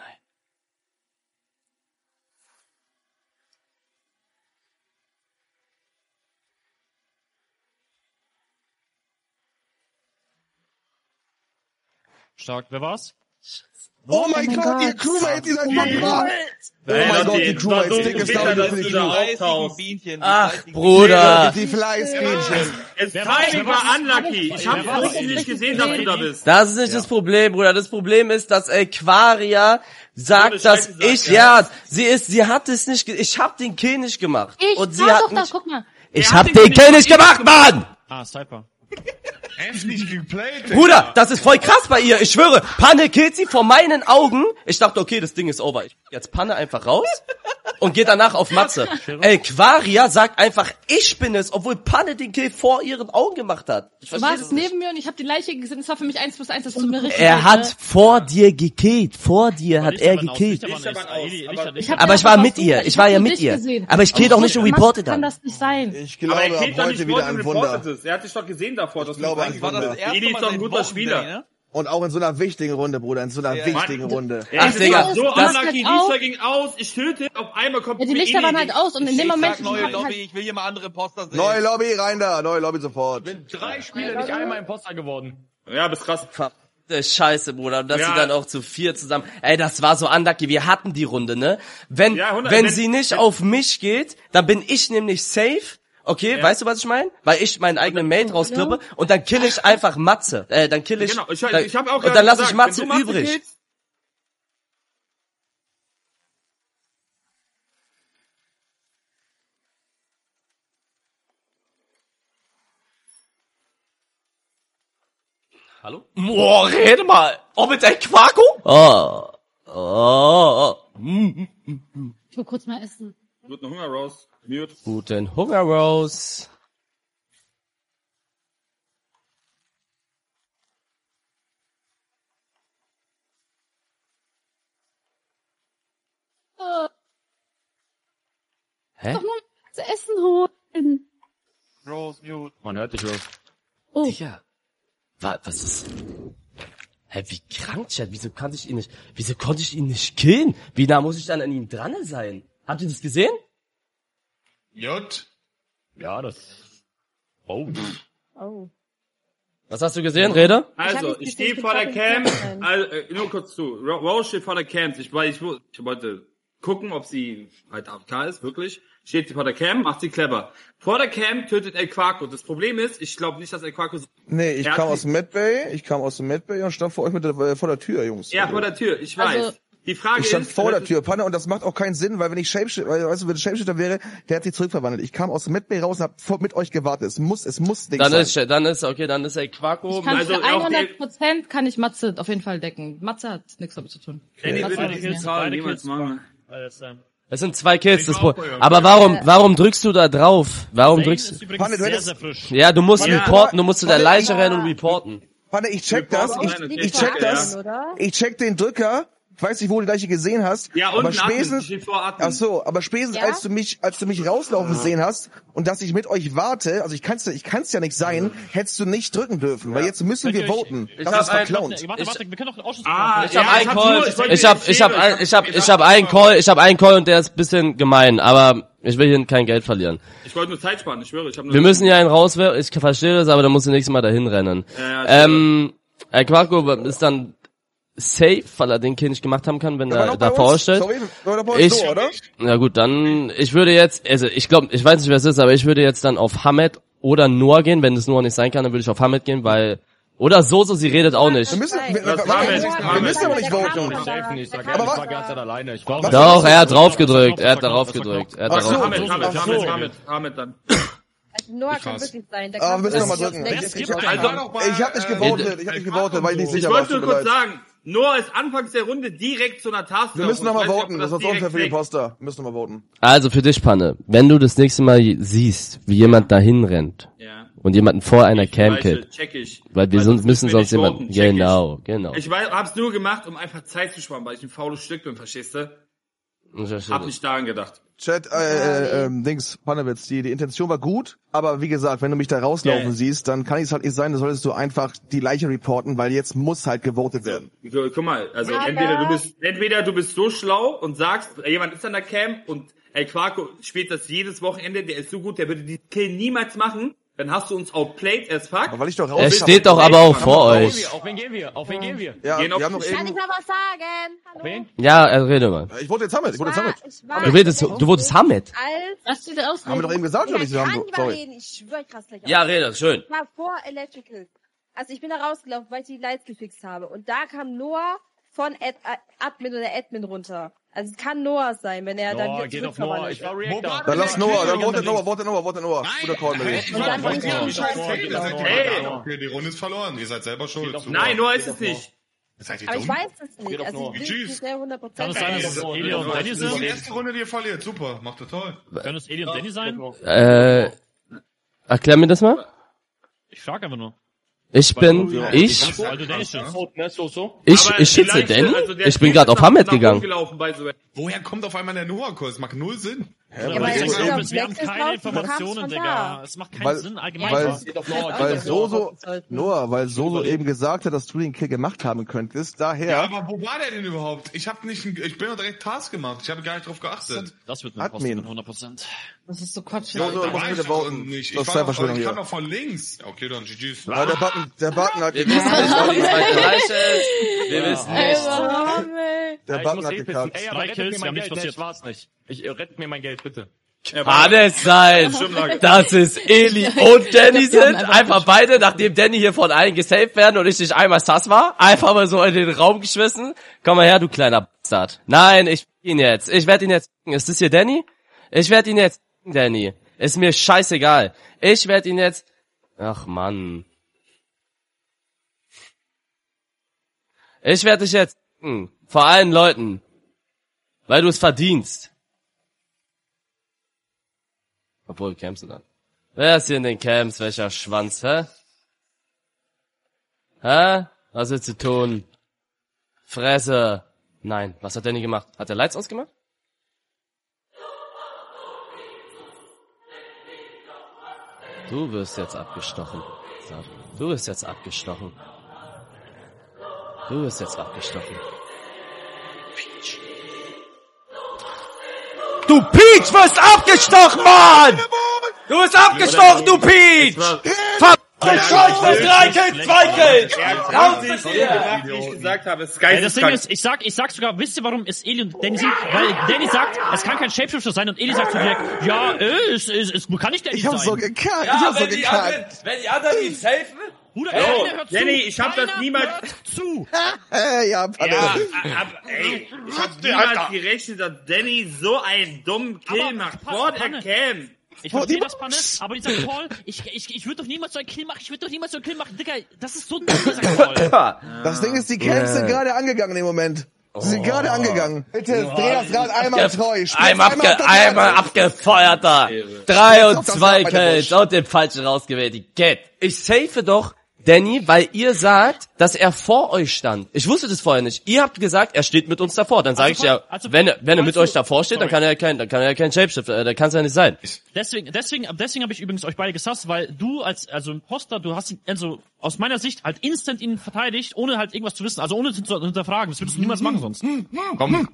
Stark, wer war's? Oh mein Gott, ihr Crewmates, ihr seid verbracht. Oh mein Gott, die Crewmates, dickes Daumen für die Crew. Ach, Bruder. Die Fleißbienchen. Es Timing war unlucky. Ich hab wirklich nicht gesehen, dass du da bist. Das ist nicht das Problem, Bruder. Das Problem ist, dass Aquaria sagt, Ohne dass Scheiße ich, sagt, ja, sie ist, sie hat es nicht, ge- ich hab den Kill nicht gemacht. Ich Und sie war hat doch da, mich, guck mal. ich Er hab hat den den Kill Kill nicht nicht gemacht, Mann! Ah, Cypher. Endlich geplayt. Bruder, das ist voll krass bei ihr. Ich schwöre, Panne killt sie vor meinen Augen. Ich dachte, okay, das Ding ist over. Ich jetzt Panne einfach raus und gehe danach auf Matze. Aquaria sagt einfach, ich bin es, obwohl Panne den Kill vor ihren Augen gemacht hat. Ich Du verstehe warst das nicht. neben mir und ich habe die Leiche gesehen. Es war für mich eins plus eins, das tut mir richtig Er leid, hat ne? vor dir gekillt. Vor dir hat er gekillt. Ich hab Aber ja ich war auch mit was ihr. gesagt. Ich war hab ja nur mit dich ihr. gesehen. Aber ich kill doch nicht und Max reporte kann dann. das nicht sein. Ich Aber glaube, er ab killt doch heute nicht wieder vor ein und Wunder. reportet es. Er hat dich doch gesehen davor. Das Ich glaube, ein eigentlich Wunder. Edi ist doch ein guter Spieler. Und auch in so einer wichtigen Runde, Bruder, in so einer wichtigen Runde. Er Ach, ist Digga, so das- unlucky, das- Lichter ging aus, ich töte, auf einmal kommt Ja, die mir Lichter Edi waren halt entgegen. aus und in dem Moment... neue ich hab Lobby, halt, ich will hier mal andere Poster sehen. Neue Lobby, rein da, neue Lobby sofort. Drei Spiele, nicht einmal Imposter geworden. Ja, bist krass. Das ist scheiße, Bruder. Und dass Ja. sie dann auch zu vier zusammen... Ey, das war so unlucky. Wir hatten die Runde, ne? Wenn, Ja, hundert wenn wenn- sie nicht wenn- auf mich geht, dann bin ich nämlich safe. Okay, weißt du, was ich meine? Weil ich meinen eigenen Mate rausklippe und dann kill ich einfach Matze. Äh, dann kill ich... Genau, ich, dann, ich hab auch und gerade dann lasse ich gesagt, Matze wenn du Matze übrig. killst, Hallo? Boah, rede mal. Oh, mit der Quaco? Oh. Oh. Mm. Ich will kurz mal essen. wird ein Hunger raus. Mute. Guten Hunger Rose. Oh, Hä? doch nur zu essen holen. Rose, mute. Man hört dich, Rose. Oh. Digga. Was, was ist... Hä, wie krank, Chat? Wieso konnte ich ihn nicht... Wieso konnte ich ihn nicht killen? Wie nah muss ich dann an ihm dran sein? Habt ihr das gesehen? J. Ja, das... Oh. Oh. Was hast du gesehen, Rede? Also, hab ich nicht stehe gesehen, vor der ich bin Cam, gerade also, äh, nur kurz zu. Ro- Rose steht vor der Cam. Ich, war, ich, wo- ich wollte gucken, ob sie halt A F K ist, wirklich. Steht sie vor der Cam, macht sie clever. Vor der Cam tötet El Quaco. Das Problem ist, ich glaube nicht, dass El Quaco so... Nee, ich kam aus dem Medbay, ich kam aus dem Medbay und stand vor euch mit der, äh, vor der Tür, Jungs. Ja, vor der Tür, ich weiß. Also, die Frage Ich stand ist... vor der Tür, Panne, und das macht auch keinen Sinn, weil wenn ich Shapeshifter, weil, weißt du, wenn ich Shapeshifter wäre, der hat sich zurückverwandelt. Ich kam aus dem Medbay raus und hab vor, mit euch gewartet. Es muss, es muss Ding Dann sein. ist, dann ist, okay, dann ist El Quaco. Ich kann Also für auch hundert Prozent kann ich Matze auf jeden Fall decken. Matze hat nichts damit zu tun. Danny Matze würde hat die nichts Kills mehr. zahlen, Beide niemals Kills machen. Alles, ähm, Es sind zwei Kills, das Ich Pro auch, ja. Aber warum, warum drückst du da drauf? Warum Zane drückst ist du? übrigens Panne, du sehr, hättest- sehr frisch. Ja, du musst Ja. reporten, du musst zu der Panne, Leiche ich- rennen und reporten. Panne, ich check das, ich, Nein, ich okay, check ja. das, Oder? ich check den Drücker. Ich weiß nicht, wo du die Leiche gesehen hast. Ja, aber unten Admin, spätestens, steht vor Admin. ach so, aber spätestens Ja? als du mich, als du mich rauslaufen sehen hast und dass ich mit euch warte, also ich kann's ja, ich kann's ja nicht sein, hättest du nicht drücken dürfen, weil jetzt müssen wir Könnt ihr euch- voten. Ich Das hab ist ein- verklaunt. Warte, warte, wir können doch einen Ausschuss Ah, machen. Ich hab Ja, einen ich hab's Call, nur- ich wollte ich dir hab, nicht ich hab, erzählen, ich hab, ich ich hab einen Call, ich hab einen Call und der ist ein bisschen gemein, aber ich will hier kein Geld verlieren. Ich wollte nur Zeit sparen, ich schwöre. Ich hab nur Wir müssen hier einen rauswerfen, ich verstehe das, aber da musst du nächstes Mal dahin rennen. Ja, ja, ähm, El Quaco ist dann safe, weil er den Kill nicht gemacht haben kann, wenn Der war er noch bei da vor Ort uns. steht. Sorry, war doch bei uns Ich, so, oder? na gut, dann, ich würde jetzt, also ich glaube, ich weiß nicht, wer es ist, aber ich würde jetzt dann auf Hamed oder Noah gehen. Wenn es Noah nicht sein kann, dann würde ich auf Hamed gehen, weil, oder Soso, sie redet auch nicht. Wir müssen, wir, Das wir, war wir, mit- wir müssen aber nicht voten. Safe nicht. Sag Aber ehrlich, ich wa- war ganz alleine. Ich war Doch, er hat drauf gedrückt, er hat darauf gedrückt, er hat Ach so. darauf Hamid, gedrückt. Hamid, Ach so. Hamid, Hamid, Hamid dann. Also Noah kann weiß. wirklich sein. Der Ah, kann wir müssen wirklich nochmal drücken. schlecht Ich, ich, ich, sein. Also- ich hab nicht gewotet, ich hab nicht gewotet, weil ich nicht Ich sicher war. wollte nur Tut mir kurz leid. sagen, Noah ist anfangs der Runde direkt zu einer Task. Wir müssen nochmal voten, das ist sonst unfair für die Imposter. Wir müssen nochmal voten. Also für dich, Panne, wenn du das nächste Mal siehst, wie jemand dahin rennt Ja. und jemanden vor einer Cam killt, Check ich. weil wir Weil sonst sonst müssen müssen wir sonst nicht jemanden, voten, check ich. genau, genau. Ich weiß, hab's nur gemacht, um einfach Zeit zu sparen, weil ich ein faules Stück bin, verstehst du? Ich verstehe Hab das. nicht daran gedacht. Chat, äh, äh, ähm, Dings, Panewitz, die, die Intention war gut, aber wie gesagt, wenn du mich da rauslaufen Ja. siehst, dann kann es halt nicht sein, dann solltest du einfach die Leiche reporten, weil jetzt muss halt gewotet werden. Gu- Guck mal, also Aber- entweder du bist, entweder du bist so schlau und sagst, jemand ist an der Cam und El Quaco spielt das jedes Wochenende, der ist so gut, der würde die Kill niemals machen, dann hast du uns outplayed as fuck. Aber weil ich doch raus Er bin, steht doch aber auch vor euch. Auf wen gehen wir? Auf wen gehen wir? Ja, Gehen auf- wir haben noch Kann ich eben, mal was sagen? Hallo? Wen? Ja, äh, rede mal. ich wollte jetzt Hamid, ich wollte jetzt war, Hamid. ich war Du redest, du wurdest Hamed. als... Lass dir da ausreden. Haben wir doch eben gesagt, oder nicht? Wir Ich haben kann so, nicht mal sorry. reden, ich schwör krass gleich Ja, auf. rede, schön. Ich war vor Electrical. Also ich bin da rausgelaufen, weil ich die Lights gefixt habe. Und da kam Noah von Ad Ad Admin oder Admin runter. Also es kann Noah sein, wenn er dann Noah, wieder geht auf Noah. Ich zurückverwandelt war Reactor. Dann lass Noah, dann votet Noah, votet Noah, votet Noah. Guter Call, Nein, Millie. ich Und dann war bin ich ja auf nicht den Scheiß Ihr seid weggelaufen. Hey. die, okay, die Runde ist verloren. Ihr seid selber schuld. Super. Nein, Noah ist es nicht. Seid ihr Aber ich dumm? weiß es nicht. Geht auf Also Noah. ich bin Tschüss. nicht sehr hundert Prozent. Kann es sein, dass es Eli und Danny Das ist die sind? erste Runde, die ihr verliert. Super, macht ihr toll. Können es Eli und Danny sein? Äh, erklär mir das mal. Ich frage einfach nur. Ich bin, ich, Weil du Danny schützt. Ne, so, so. ich, Aber ich die schütze Leiche, Danny? also der Ich bin Typ gerade ist auf nach- Hamed nach oben gegangen. gelaufen, by the way. Woher kommt auf einmal der Noah-Kurs? Macht null Sinn. Ja, weil weil es ich ist sag, ja wir haben Black ist keine raus, du Informationen, kamst von Digga. da. Es macht keinen Weil- Sinn allgemein. weil- was. Weil Soso, Noah, weil Soso eben gesagt hat, dass du den Kill gemacht haben könntest, Ja, daher aber wo war der denn überhaupt? Ich hab nicht, ich bin doch direkt Task gemacht. Ich habe gar nicht drauf geachtet. Das wird eine Admin. Post hundert Prozent. Das ist so Quatsch. Ja, so, Da muss war bitte ich doch voten. nicht. Ich, Das ist war Zeitverschwendung doch, ich hier. kam doch von links. Okay, dann G G's. Ja, der Button, der Button hat Wir wissen nicht, gekackt. ob es bei gleich ist. Wir wissen nicht. Der Ja, ich Button muss hat eh pissen. gekackt. Ey, Zwei aber rettet Kills, mir wir mein haben nichts Geld. Nee, passiert. ich war's nicht. Ich, äh, rettet mir mein Geld, bitte. Kann es sein, dass es Eli und Danny sind? Einfach beide, nachdem Danny hier von allen gesaved werden und ich nicht einmal sass war? Einfach mal so in den Raum geschmissen? Komm mal her, du kleiner Bastard. Nein, ich ihn jetzt. Ich werde ihn jetzt. Ist das hier Danny? Ich werde ihn jetzt. Danny. Ist mir scheißegal. Ich werde ihn jetzt. Ach Mann. Ich werde dich jetzt. Vor allen Leuten. Weil du es verdienst. Obwohl, Camps sind an. Wer ist hier in den Camps? Welcher Schwanz, hä? Hä? Was willst du tun? Fresse. Nein, was hat Danny gemacht? Hat er Lights ausgemacht? Du wirst jetzt abgestochen. Du wirst jetzt abgestochen. Du wirst jetzt abgestochen. Peach. Du Peach wirst abgestochen, Mann! Du wirst abgestochen, du Peach! Ver drei Kills, zwei Kills! Raus mit dir! Gemacht, wie ich gesagt habe, es ist Ey, das Ding geisteskrank. ist, ich sag, ich sag sogar, wisst ihr, warum es Eli und Danny sind? Weil Danny sagt, es kann kein Shapeshifter sein und Eli sagt so direkt, ja, äh, es, es, es kann nicht Danny Ich sein. hab so gekackt, ich Ja, hab so wenn die anderen, gekackt. wenn die anderen ihn safen, Bruder, Jo, keiner hört Danny, zu. ich hab das Keiner niemals- hört zu. Äh, ja, Panne. Ja, ab, ey, ich hab niemals gerechnet, dass Danny so einen dummen Kill Aber, macht pass, vor der Panne. Cam. Ich verstehe das, Panne, aber dieser Call, ich, ich, ich würde doch niemals so einen Kill machen, ich würde doch niemals so einen Kill machen, Digga, das ist so dumm, dieser Call. Das Ding ist, die Camps sind gerade angegangen im Moment. Sie sind gerade angegangen. Bitte, dreh das Rad einmal treu. Spiel's einmal, einmal abge einmal abgefeuert da. Drei und zwei Kills und den falschen rausgewählt. Die Get. Ich safe doch Danny, weil ihr sagt, dass er vor euch stand. Ich wusste das vorher nicht. Ihr habt gesagt, er steht mit uns davor. Dann sage Also, ich ja, also, wenn er, wenn er mit weißt euch du- davor steht, dann sorry. kann er kein, dann kann er kein Shapeshifter, äh, dann kann es ja nicht sein. Deswegen, deswegen, deswegen habe ich übrigens euch beide gesasst, weil du als, also Imposter, du hast ihn, also aus meiner Sicht halt instant ihn verteidigt, ohne halt irgendwas zu wissen, also ohne zu zu hinterfragen. Das würdest du niemals machen sonst. Komm.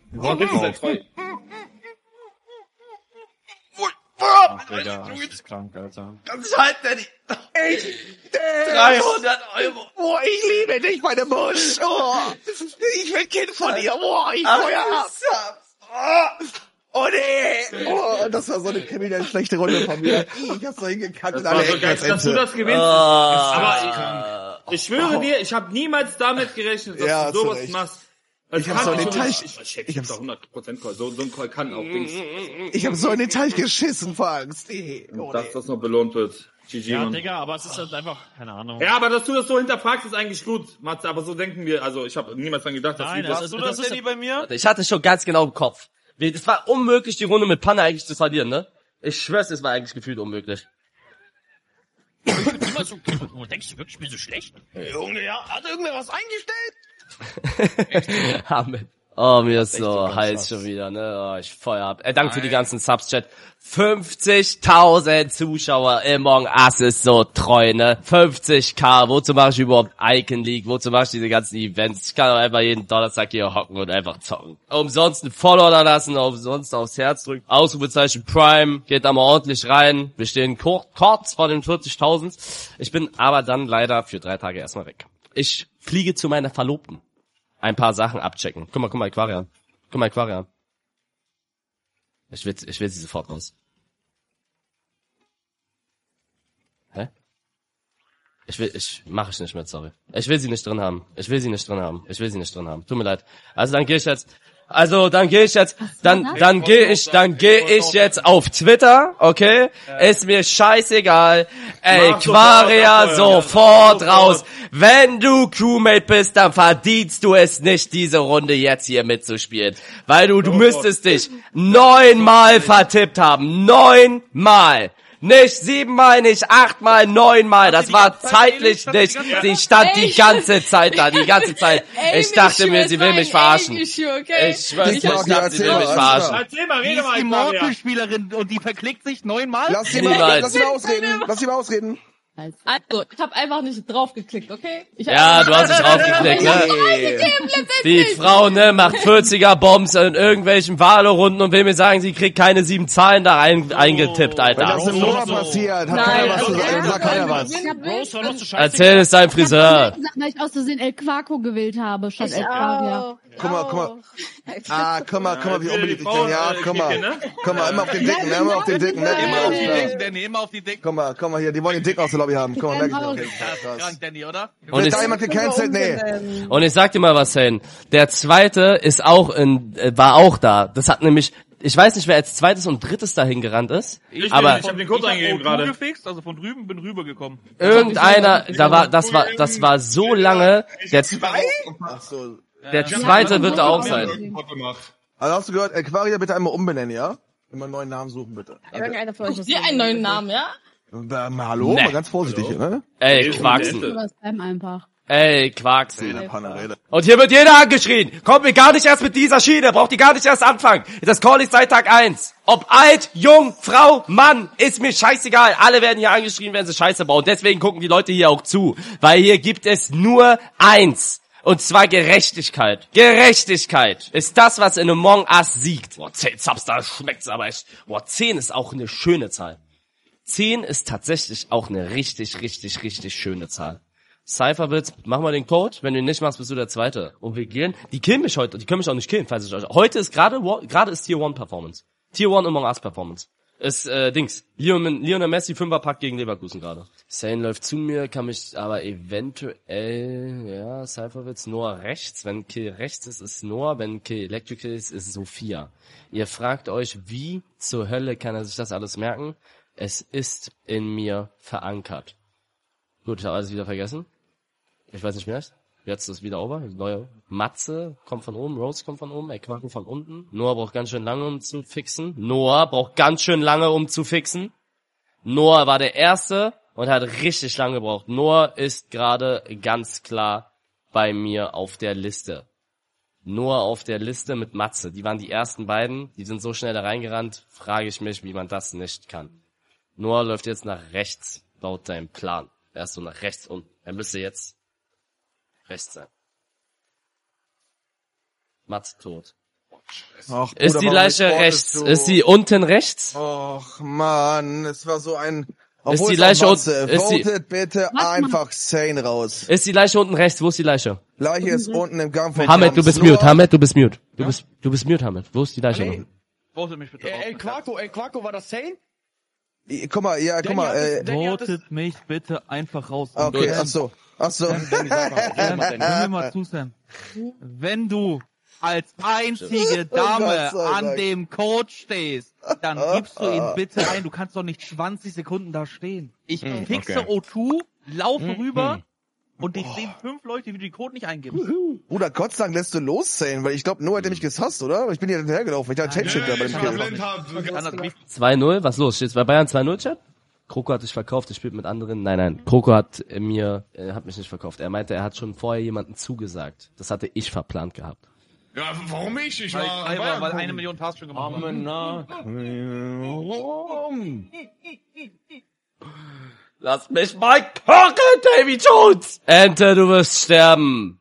Ach, Digga, das ist krank, Alter. Ganz halt, Danny. dreihundert Euro. Oh, ich liebe dich, meine Busch. Oh, ich will Kind von dir. Oh, ich Ach, feuer ab. Oh, oh nee. Oh, das war so eine kriminell schlechte Runde von mir. Ich hab's so hingekackt in Das alle war so Ecken geil, als dass du Ente. das gewinnst. Ah. Aber ich, ich schwöre dir, ich habe niemals damit gerechnet, dass Ja, du sowas zu Recht. machst. Ich hab's so in den Teich, Ich, ich, ich ich hab's, hab's hundert Prozent Call. So, so ein Call kann auch Dings. ich hab so in den Teich geschissen vor Angst. Nee. Oh, Dass das noch belohnt wird. G G, Ja, Mann. Digga, aber es ist halt einfach, keine Ahnung. Ja, aber dass du das so hinterfragst, ist eigentlich gut, Matze. Aber so denken wir, also ich habe niemals dran gedacht, dass Nein, wir das das... ist, das ist, bei mir? Ich hatte schon ganz genau im Kopf. Es war unmöglich, die Runde mit Panne eigentlich zu verlieren, ne? Ich schwör's, es war eigentlich gefühlt unmöglich. niemals so, oh, denkst du wirklich, ich bin so schlecht? Junge, ja, hat irgendwer was eingestellt? Amen. Oh, mir ist so heiß schon wieder, ne? Oh, ich feuer ab. Äh, danke für die ganzen Subs, Chat. fünfzigtausend Zuschauer im Among Us ist so treu, ne? fünfzig K, wozu mache ich überhaupt Icon League? Wozu mache ich diese ganzen Events? Ich kann doch einfach jeden Donnerstag hier hocken und einfach zocken. Umsonst einen Follow da lassen, umsonst aufs Herz drücken. Ausrufezeichen Prime, geht da mal ordentlich rein. Wir stehen kur- kurz vor den vierzigtausend. Ich bin aber dann leider für drei Tage erstmal weg. Ich fliege zu meiner Verlobten. Ein paar Sachen abchecken. Guck mal, guck mal, Aquarian. Guck mal, Aquarian. Ich will, ich will sie sofort raus. Hä? Ich will, ich, mach ich nicht mit, sorry. Ich will sie nicht drin haben. Ich will sie nicht drin haben. Ich will sie nicht drin haben. Tut mir leid. Also dann gehe ich jetzt, also dann gehe ich jetzt, dann, dann gehe ich, dann gehe ich jetzt auf Twitter, okay? Ist mir scheißegal. Ey, Mach Quaria, sofort, sofort raus. Wenn du Crewmate bist, dann verdienst du es nicht, diese Runde jetzt hier mitzuspielen. Weil du, du müsstest dich neunmal vertippt haben. Neunmal. Nicht siebenmal, nicht achtmal, neunmal. Das war zeitlich nicht. Sie stand die ganze Zeit da, die ganze Zeit. Ich dachte mir, sie will mich verarschen. Ich schwör's, ich dachte, sie will mich verarschen. Erzähl mal, Die rede ist mal, die Aquaria. Mortal-Spielerin und die verklickt sich neunmal? Lass sie mal, Niemals. lass sie mal ausreden. Lass sie mal ausreden. Also, ich habe einfach nicht draufgeklickt, okay? Ich hab Ja, du hast nicht draufgeklickt, ne? Die Frau, ne, macht vierziger Bombs in irgendwelchen Valo-Runden und will mir sagen, sie kriegt keine sieben Zahlen da rein, eingetippt, Wenn das Alter. im Noah passiert, hat keiner was zu sagen, sagt keiner was. Bros, hör doch zu scheiße. Erzähl es deinem Friseur. Weil ich aus Versehen El Quaco gewählt habe, statt El Quavia. Guck mal, guck mal. Ah, guck mal, guck mal, wie Ja, unbeliebt ich die bin. Ja, Frauen, äh, guck mal. Kicke, ne? Guck mal, immer auf den Dicken, immer auf den Dicken. Merk ich Immer mal, auf alles die klar. Dicken, Danny, immer auf die Dicken. Guck mal, guck mal hier, die wollen den Dicken aus der Lobby haben. Guck mal, merk ich Raus. mal. Ja, krank, Danny, oder? Und Wird ich, da jemand gecancelt? Nee. und ich sag dir mal was, Hane. Der zweite ist auch in, äh, war auch da. Das hat nämlich, ich weiß nicht, wer als zweites und drittes dahin gerannt ist, Ich, aber ich hab den Code eingegeben Ich hab O zwei gerade. gefixt, also von drüben, bin rübergekommen. irgendeiner, da war, das war, das war so lange, der, Ach so. der zweite wird da auch sein. Also hast du gehört, Aquaria bitte einmal umbenennen, ja? Immer einen neuen Namen suchen, bitte. Irgendeiner von euch ist dir einen neuen Namen, ja? Äh, mal hallo, mal ganz vorsichtig hier, ne? Ey, Quaxen. Das bleiben einfach. Ey, Quaxen. Rede, Panne, Rede. Und hier wird jeder angeschrien. Kommt mir gar nicht erst mit dieser Schiene. Braucht ihr gar nicht erst anfangen. Das Call ist seit Tag eins. Ob alt, jung, Frau, Mann, ist mir scheißegal. Alle werden hier angeschrien, wenn sie Scheiße bauen. Deswegen gucken die Leute hier auch zu. Weil hier gibt es nur eins. Und zwar Gerechtigkeit. Gerechtigkeit ist das, was in Among Us siegt. Boah, zehn Subs, da schmeckt's aber echt. Boah, zehn ist auch eine schöne Zahl. zehn ist tatsächlich auch eine richtig, richtig, richtig schöne Zahl. Cypherwitz, mach mal den Code. Wenn du ihn nicht machst, bist du der Zweite. Und wir gehen, die killen mich heute, die können mich auch nicht killen, falls ich euch, heute ist gerade, gerade ist Tier One Performance. Tier One Among Us Performance. Ist, äh, Dings. Lionel, Lionel Messi, Fünferpack gegen Leverkusen gerade. Sane läuft zu mir, kann mich aber eventuell, ja, Cypherwitz, Noah rechts. Wenn Kill rechts ist, ist Noah. Wenn Kill Electrical ist, ist Sophia. Ihr fragt euch, wie zur Hölle kann er sich das alles merken? Es ist in mir verankert. Gut, ich habe alles wieder vergessen. Ich weiß nicht mehr. Jetzt ist wieder over. Neue Matze kommt von oben, Rose kommt von oben, Equaco von unten. Noah braucht ganz schön lange, um zu fixen. Noah braucht ganz schön lange, um zu fixen. Noah war der Erste und hat richtig lange gebraucht. Noah ist gerade ganz klar bei mir auf der Liste. Noah auf der Liste mit Matze. Die waren die ersten beiden. Die sind so schnell da reingerannt. Frage ich mich, wie man das nicht kann. Noah läuft jetzt nach rechts, laut seinem Plan. Er ist so nach rechts unten. Er müsste jetzt rechts sein. Matze tot. Ach, ist Bruder, die warum Leiche reportest rechts? du? Ist sie unten rechts? Och, Mann, es war so ein... Ist die es Leiche auch unten? Matze, Ist die, Votet bitte einfach Sane raus. ist die Leiche unten rechts? Wo ist die Leiche? Leiche ist unten im Gang von Hamed, du bist Noah. mute. Hamed, du bist mute. Du bist, du bist mute, Hamed. Wo ist die Leiche noch? Votet mich bitte El Quaco, El Quaco, war das Sane? Guck mal, ja, guck mal, äh, Votet mich bitte einfach raus. Okay, ach so, ach so. Hör mir mal zu, Sam. Wenn du als einzige Dame Oh Gott sei an Dank. dem Code stehst, dann gibst du ihn bitte ein. Du kannst doch nicht zwanzig Sekunden da stehen. Ich Hm, fixe okay. O zwei, laufe Hm, rüber hm. und ich sehe fünf Leute, die den Code nicht eingeben. Bruder, Gott sei Dank lässt du los, Sane, weil ich glaube, Noah hätte mich gesasst, oder? Ich bin hier hinterhergelaufen, ich hatte Tape-Shit da bei dem Kill. zwei null? Was los? Steht's bei Bayern zwei null, Chat? Kroko hat dich verkauft, er spielt mit anderen. Nein, nein. Kroko hat mir, er hat mich nicht verkauft. Er meinte, er hat schon vorher jemanden zugesagt. Das hatte ich verplant gehabt. Ja, warum ich? Ich Weil, war weil, Bayern weil gucken. eine Million Tasks schon gemacht haben. Lass mich mal kochen, Davy Jones! Ente, du wirst sterben.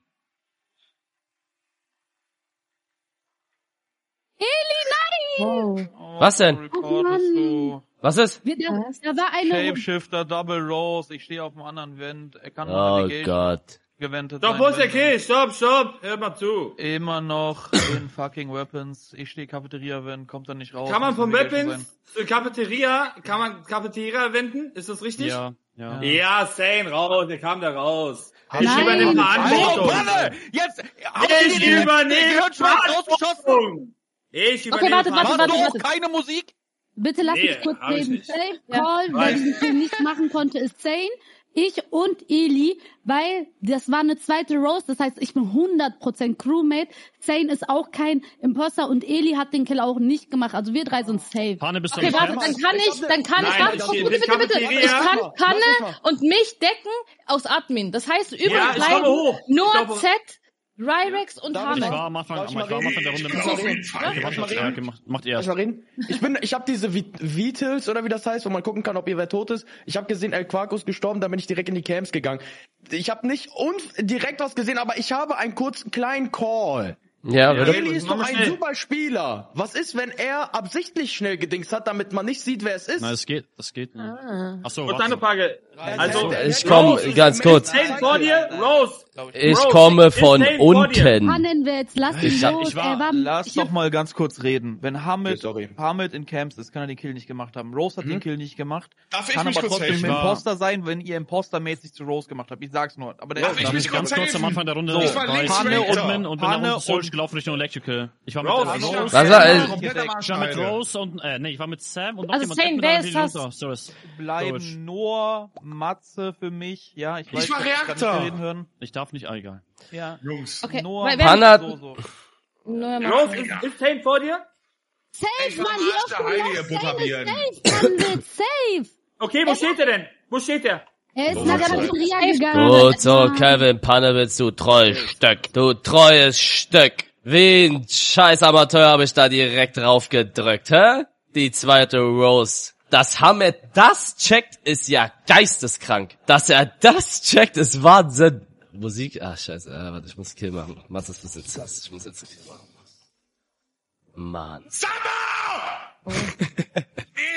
Eli, nein! Was denn? Oh Mann. Was ist? Wir- Da, da war eine... Shapeshifter, Double Rose, ich stehe auf einem anderen Vent. Er kann Oh Renegade Gott. gewendet Stopp, sein, wo ist der wenn- Kill? Stopp, stopp. Hör mal zu. Immer noch in fucking Weapons. Ich stehe Cafeteria-Vent, kommt dann nicht raus. Kann man muss von Renegade Weapons zur Cafeteria, kann man Cafeteria wenden? Ist das richtig? Ja, ja. Ja, Sane, raus, der kam da raus. Ich Nein. übernehme Verantwortung. Oh, Brother! Jetzt! Ich übernehme Gehört schon rausgeschossen! Verantwortung. Ich übernehme Okay, warte, warte, Hast warte, du warte. auch keine Musik? Bitte lass Nee, mich kurz hab ich reden. nicht. Safe Ja. Call, wer diesen Film nicht machen konnte, ist Zane, ich und Eli, weil das war eine zweite Roast, das heißt, ich bin hundert Prozent Crewmate. Zane ist auch kein Imposter und Eli hat den Kill auch nicht gemacht. Also wir drei sind safe. Hanne, bist du Okay, am warte, Camp? dann kann ich, dann kann ich, Nein, warte, ich- okay, ich- bitte, bitte, bitte. Cafeteria. Ich kann Warte Kanne mal. und mich decken aus Admin. Das heißt, übrig Ja, ich komme bleiben hoch. Ich nur glaube- Z, Ryrex und Darf ich Ich Hammer. war am Anfang, Darf ich ich mal war am reden? Anfang der Runde. Darf ich mal reden? Okay, Darf ich macht, mal ja, reden? okay, macht, macht ihr Darf ich erst. mal reden? Ich bin, ich habe diese Vi- Vitals oder wie das heißt, wo man gucken kann, ob ihr wer tot ist. Ich habe gesehen, El Quaco ist gestorben, dann bin ich direkt in die Camps gegangen. Ich habe nicht un- direkt was gesehen, aber ich habe einen kurzen kleinen Call. Ja, Ja, bitte. Eli ist mach doch mal ein schnell. super Spieler. Was ist, wenn er absichtlich schnell gedingst hat, damit man nicht sieht, wer es ist? Nein, es geht, das geht nicht. Ach so, Kurz eine warte. Frage. Also, Ich komm, Rose, ganz kurz. Zane vor dir, Rose. Ich Rose, komme ist von Zane vor dir? unten. Hannen wir jetzt, lass ihn Ich hab- los. ich war- er war, Lass ich doch hab, mal ganz kurz reden. Wenn Hamid, sorry. Hamid in Camps ist, kann er den Kill nicht gemacht haben. Rose hat den Kill nicht gemacht. Darf ich kann mich aber kurz trotzdem helfen? Imposter sein, wenn ihr Imposter-mäßig zu Rose gemacht habt. Ich sag's nur. Aber der Darf ich Darf mich ich kurz ganz kurz am helfen? Anfang der Runde So, Ich war war links ich Ranger. Admin und bin nach Hanne unten Soldier und- gelaufen Richtung Electrical. Ich war mit Rose, Rose, Rose. Was war, äh, Komplett am Arsch, ich war mit Alter. Rose und, äh, nee, ich war mit Sam und noch Also jemand. Zane, entweder wer die ist das? runter. So ist. bleiben Storage. Noah, Matze für mich. Ja, ich weiß, Ich war ich kann nicht Reaktor. mehr reden hören. Ich darf nicht, ah, egal. Ja. Jungs. Okay, Noah, weil wer- Panna- so, so. Nur mal- Rose, ist, ist Zane vor dir? safe, Ich Mann, war die Arsch der Öffnung Heilige, ist safe, Butterbieren. safe, Mann, wird safe. Okay, wo steht er denn? Wo steht er? Er ist nach der Cafeteria gegangen. Gut so, Kevin Panewitz, du treues Stück. Du treues Stück. Wen scheiß Amateur habe ich da direkt drauf gedrückt, hä? Die zweite Rose. Dass Hamed das checkt, ist ja geisteskrank. Dass er das checkt, ist Wahnsinn. Musik, ah scheiße, äh, warte, ich muss Kill machen. Mach das bis jetzt. Ich muss jetzt Kill machen. Mann. Samba! Wie ist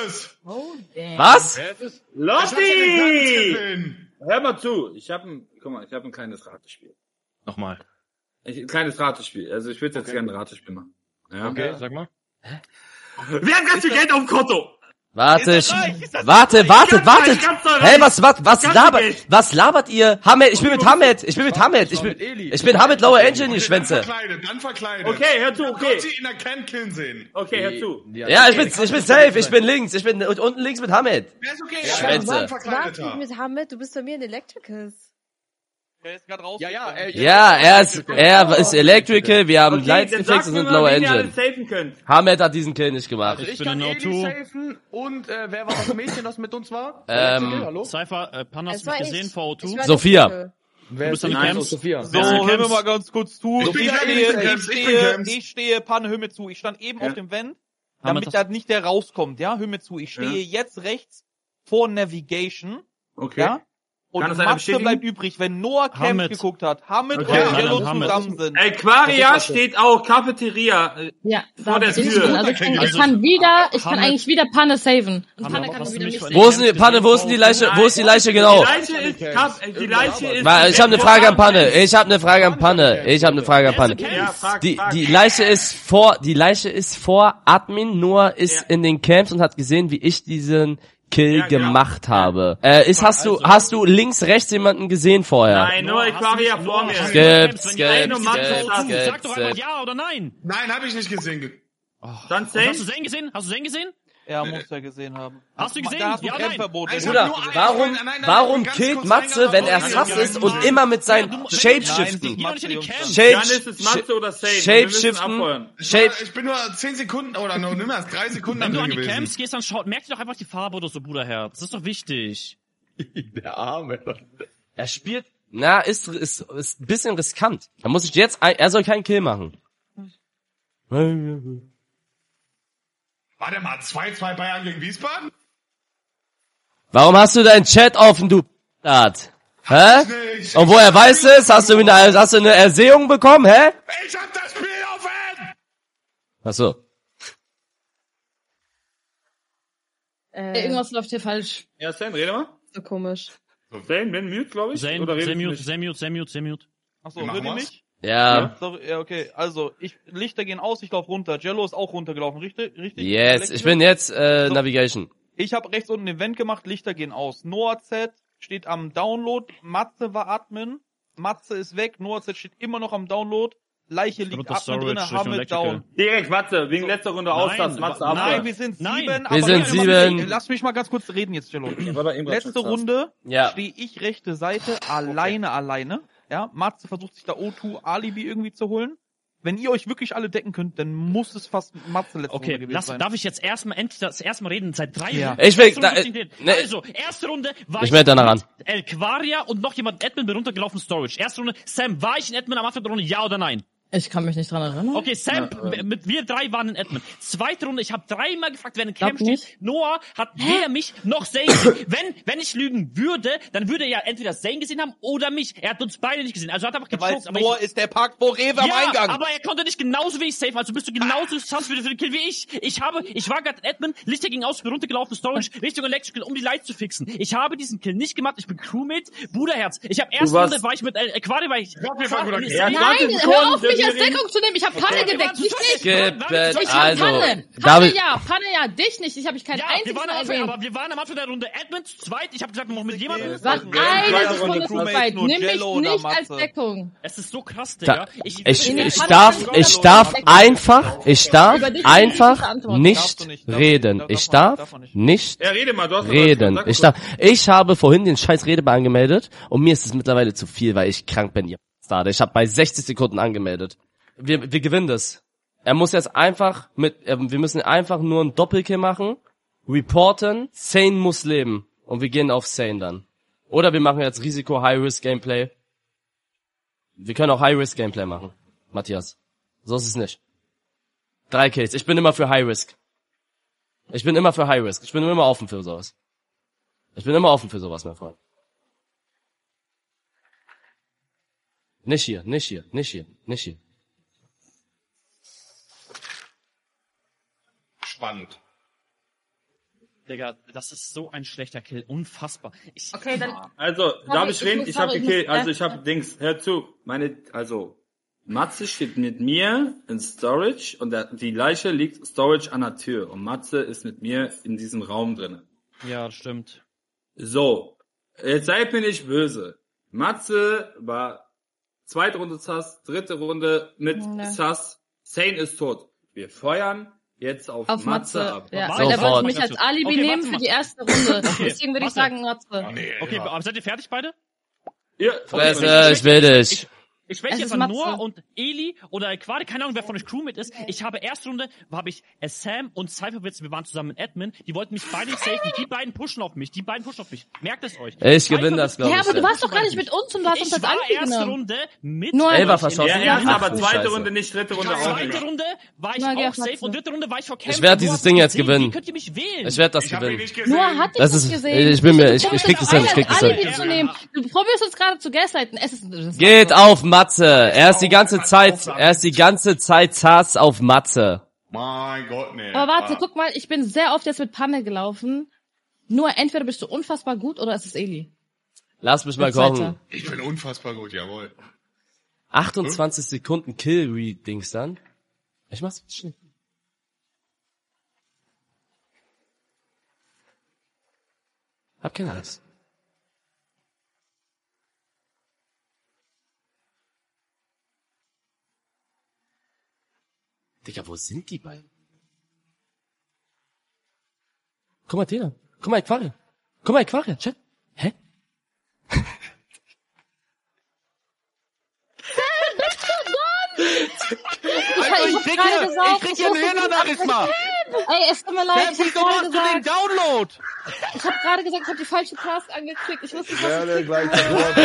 es! Oh, damn. Was? Lotti! Hör mal zu, ich habe ein, guck mal, ich habe ein kleines Ratespiel. Nochmal. Ich, ein kleines Ratespiel. Also ich würde jetzt gerne ein Ratespiel machen. Ja. Okay, sag mal. Wer hat ganz viel Geld auf dem Konto? Warte, ich, warte, warte, wartet. Hey, was, was, was labert, was labert ihr? Hamed, ich bin mit Hamed, ich bin mit Hamed, ich bin, ich bin Hamed Lower Engine, ihr Schwänze. Dann verkleidet, dann verkleidet. Okay, hör zu, okay. Man konnte sie in der Cam killen sehen. Okay, hör zu. Ja, ich bin, ich bin safe, ich bin links, ich bin unten links mit Hamed. Ja, ist okay. Schwänze. Warte mit Hamid, du bist bei mir in Electricals. Der ist gerade raus. Ja, ja, äh, Ja, er ist, er ist Electrical, wir haben Okay, Lights dann gefixt sag und mir sind mal, Lower wen ihr Engine. alles safen könnt. Hamed hat diesen Kill nicht gemacht. Ich, Ich bin kann in O Eli zwei. safen und äh, wer war das Mädchen, das mit uns war? Ähm, Hallo? Cypher, äh, Pan, hast Es du mich war gesehen ich. vor O Ich zwei? war Sophia. der Wer bist ist du die Camps? Sophia? So, Wer ist hör mir Camps? mal ganz kurz zu. Ich Ich, bin stehe, Camps, ich ich bin stehe, Camps. ich stehe, Panne, hör mir zu. Ich stand eben Ja. auf dem Vent, Haben wir damit das- da nicht der rauskommt, ja? Hör mir zu. Ich stehe Ja. jetzt rechts vor Navigation, Okay. ja? Und Kann das einer Matze bestätigen? bleibt übrig, wenn Noah Camp Hamid. geguckt hat, Hamid Okay. und Jello Hamid. zusammen sind. Aquaria steht auch Cafeteria. äh, Ja, Vor da der bin ich Tür. drin. Also ich, kann- Also, ich kann wieder, ich kann Hamid- eigentlich wieder Panne saven. Und Hamid, Panne kann hast mir du wieder mich nicht von- saven. Wo ist die, Panne, wo ist denn die Leiche, wo ist die Leiche genau? Die Leiche ist, Kaf- äh, die Leiche ist... Weil ich habe eine Frage an Panne. Ich habe eine Frage an Panne. Ich habe eine Frage an Panne. Ja, frag, Die frag. die Leiche ist vor die Leiche ist vor Admin. Noah ist Ja. in den Camps und hat gesehen, wie ich diesen Kill Ja, genau. gemacht habe. Äh, ist hast du hast du links rechts jemanden gesehen vorher? Nein, nur Aquaria vor mir. Skip, Wenn skip, die eine und Matze skip, sagen, skip, Sag doch einfach skip. ja oder nein. Nein, habe ich nicht gesehen. Ge- Dann Und hast du safe. Zane gesehen? Hast du Zane gesehen? Er muss ja gesehen haben. Hast du gesehen? Da hast du Ja, ein nein. Campverbot. Nein, Bruder, nur ein- warum nein, nein, nein, warum ganz killt kurz Matze, reingehen, wenn aber er nein, Sass nein, ist nein, und nein. immer mit seinem Nein, Shapeshiften? Geh doch nicht in die Camp. Dann Shape, ist es Matze oder safe. Wir müssen Shapeshiften, abfeuern. Shape, Ich bin nur zehn Sekunden oder nur nimm erst drei Sekunden Wenn am du drin an die gewesen. Camps gehst, dann schaut, merk dir doch einfach die Farbe oder so, Bruderherz. Das ist doch wichtig. Der Arme. er spielt, na, ist, ist, ist ein bisschen riskant. Da muss ich jetzt, ein, er soll keinen Kill machen. Warte mal, zwei zwei Bayern gegen Wiesbaden? Warum hast du deinen Chat offen, du Art? Hä? ich nicht. Und woher weißt du es? Hast du eine, hast du eine Ersehung bekommen, hä? Ich hab das Spiel offen! Ach so. Ey, irgendwas läuft hier falsch. Ja, Sam, rede mal. So komisch. Zane, bin mute, glaube ich. Zane, Oder redest Zane du mute, nicht? Zane mute, Zane mute, Zane mute. Achso, Wie hört ihr machen mich? Ja. Sorry, ja, okay. Also, ich, Lichter gehen aus, ich lauf runter. Jello ist auch runtergelaufen, richtig? Richtig? Jetzt, ich bin jetzt, äh, Navigation. Ich habe rechts unten den Event gemacht, Lichter gehen aus. Noah Z steht am Download, Matze war Admin, Matze ist weg, Noah Z steht immer noch am Download, Leiche liegt Runter Admin Storage, drin, Richtung haben wir Electrical. down. Direkt, Matze, wegen letzter Runde Auslass, Matze wa- abfeuern. Nein, wir sind Nein. sieben. Wir aber sind lass mich sieben. mal- Lass mich mal ganz kurz reden jetzt, Jello. War da eben grad Letzte schon fast. Runde Ja. stehe ich rechte Seite alleine, alleine. Ja, Matze versucht sich da O zwei Alibi irgendwie zu holen. Wenn ihr euch wirklich alle decken könnt, dann muss es fast Matze letzte Okay, Runde gewesen lass, sein. darf ich jetzt erstmal endlich das erste Mal reden seit drei Ja. Runden? Ich will- Erste Runde da- muss ich reden. ne- Also, erste Runde war Ich melde danach mit El Quaria und noch jemand Admin bin runtergelaufen Storage. Erste Runde, Sam, war ich in Admin am Anfang der Runde, ja oder nein? Ich kann mich nicht dran erinnern. Okay, Sam, b- mit wir drei waren in Admin. Zweite Runde, ich habe dreimal gefragt, wer in Glaub Camp steht. nicht. Noah hat weder mich noch Zane gesehen. Wenn, wenn ich lügen würde, dann würde er ja entweder Zane gesehen haben oder mich. Er hat uns beide nicht gesehen. Also er hat einfach Weil gechoked. aber Noah ich, ist der Park vor Rewe am ja, Eingang. aber er konnte nicht genauso wie ich safe. Also bist du genauso chance für den Kill wie ich. Ich habe, ich war gerade in Admin, Lichter ging aus, bin runtergelaufen, Storage, Richtung Electrical, um die Lights zu fixen. Ich habe diesen Kill nicht gemacht. Ich bin Crewmate, Bruderherz. Ich habe erste warst- Runde war ich mit El Aquaria, weil ich Ja, Nein, warte, Nein, Sekunden, hör auf, mich als Desiree. Deckung zu nehmen. Ich habe Panne gedeckt, dich nicht. Skip, Ich hab also, Panne. Panne David, ja, Panne ja, dich nicht. Ich habe ich kein Ja, wir einziges waren Mal am Anfang, erwähnt. aber wir waren am Anfang der Runde Admin zu zweit. Ich habe gesagt, noch mit jemandem. Was eine Zweite Sekunde Runde zu Crewmates, zweit. nur Nimm mich Jello oder nicht als Matze. Deckung. Es ist so krass, da, Digga. ich, in den ich Panne darf, kann ich ich darf nicht einfach, ich darf Über dich einfach antworten. nicht Darfst du nicht, darfst reden. du nicht, Ich darf man darf nicht, darf nicht Ja, rede mal, du hast reden. Sag Ich kurz. darf, ich habe vorhin den scheiß Redeball angemeldet und mir ist es mittlerweile zu viel, weil ich krank bin, ihr Stade. Ich habe bei sechzig Sekunden angemeldet. Wir, wir gewinnen das. Er muss jetzt einfach mit, äh, wir müssen einfach nur einen Doppelkill machen, reporten, Sane muss leben und wir gehen auf Sane dann. Oder wir machen jetzt Risiko High-Risk Gameplay. Wir können auch High-Risk Gameplay machen, Matthias. So ist es nicht. Drei Kills. Ich bin immer für High-Risk. Ich bin immer für High-Risk. Ich bin immer offen für sowas. Ich bin immer offen für sowas, mein Freund. Nicht hier, nicht hier, nicht hier, nicht hier. Spannend. Digga, das ist so ein schlechter Kill. Unfassbar. Ich, Okay, dann. Also, darf ich ich reden? muss- Ich habe sorry, ich gekillt. muss- Also, ich habe Dings. Hör zu. Meine, also, Matze steht mit mir in Storage und der, die Leiche liegt Storage an der Tür und Matze ist mit mir in diesem Raum drinne. Ja, stimmt. So, jetzt seid mir nicht böse. Matze war zweite Runde Sass, dritte Runde mit Ja. Sass. Sane ist tot. Wir feuern jetzt auf, Auf Matze, Matze. ab. Ja, Warte, weil er sofort. wollte mich als Alibi Okay, nehmen warte für mal. die erste Runde. Okay, Deswegen würde ich warte. sagen Matze. Nee, Okay, ja. aber seid ihr fertig beide? Ja, Fresse, ich will dich. Ich schwäche Es jetzt ist an Matze. Noah und Eli oder Quade, keine Ahnung, wer von euch Crewmate ist. Ich habe erste Runde, habe ich äh, Sam und Cypherwitz, wir waren zusammen mit Admin, die wollten mich beide safen, die beiden pushen auf mich, die beiden pushen auf mich. Merkt es euch. Ich gewinne das, glaube Ja, ich. aber du Sam. warst doch gar nicht mit uns und du hast uns Ich als war Alibi erste genommen. Runde mit Nur euch Elfer in verschossen. der Ja, erste, ersten aber Ach, zweite Scheiße. Runde nicht, dritte Runde auch Zweite nicht. Runde war ich Na, geh auch auf safe Matze. und dritte Runde war ich vor Cam. Ich werd Noah dieses hat Ding mich jetzt gesehen, gewinnen. Wie könnt ihr mich wählen? Ich werde das Ich hab ihn gewinnen. nicht gesehen. Noah hat dich Das nicht ist- gesehen. ich bin mir- ich- Du ich krieg das hin, ich krieg das hin. hin. Alibi zu nehmen. Du probierst uns gerade zu gaslighten. Es ist, das Geht auf Matze. Er ist die ganze Zeit, er ist die ganze Zeit Sass auf Matze. Mein Gott, nee. Aber warte, Ah. guck mal, ich bin sehr oft jetzt mit Panne gelaufen. Nur entweder bist du unfassbar gut oder es ist Eli. Lass mich mal Der Zweite. kochen. Ich bin unfassbar gut, jawohl. achtundzwanzig Sekunden Kill-Readings dann. Ich mach's schnell. Hab keine Angst. Digga, wo sind die beiden? Guck mal, Tina. Guck mal, Aquarium. Guck mal, Aquarium. Chat. Hä? Alter, ich krieg hier, ich krieg hier einen Hirnaneurysma. Ey, es tut mir leid, Sam, ich hab wieso gerade machst du den gesagt, Download? ich hab gerade gesagt, ich hab die falsche Task angeklickt. Ich wusste nicht, was Werde ich gleich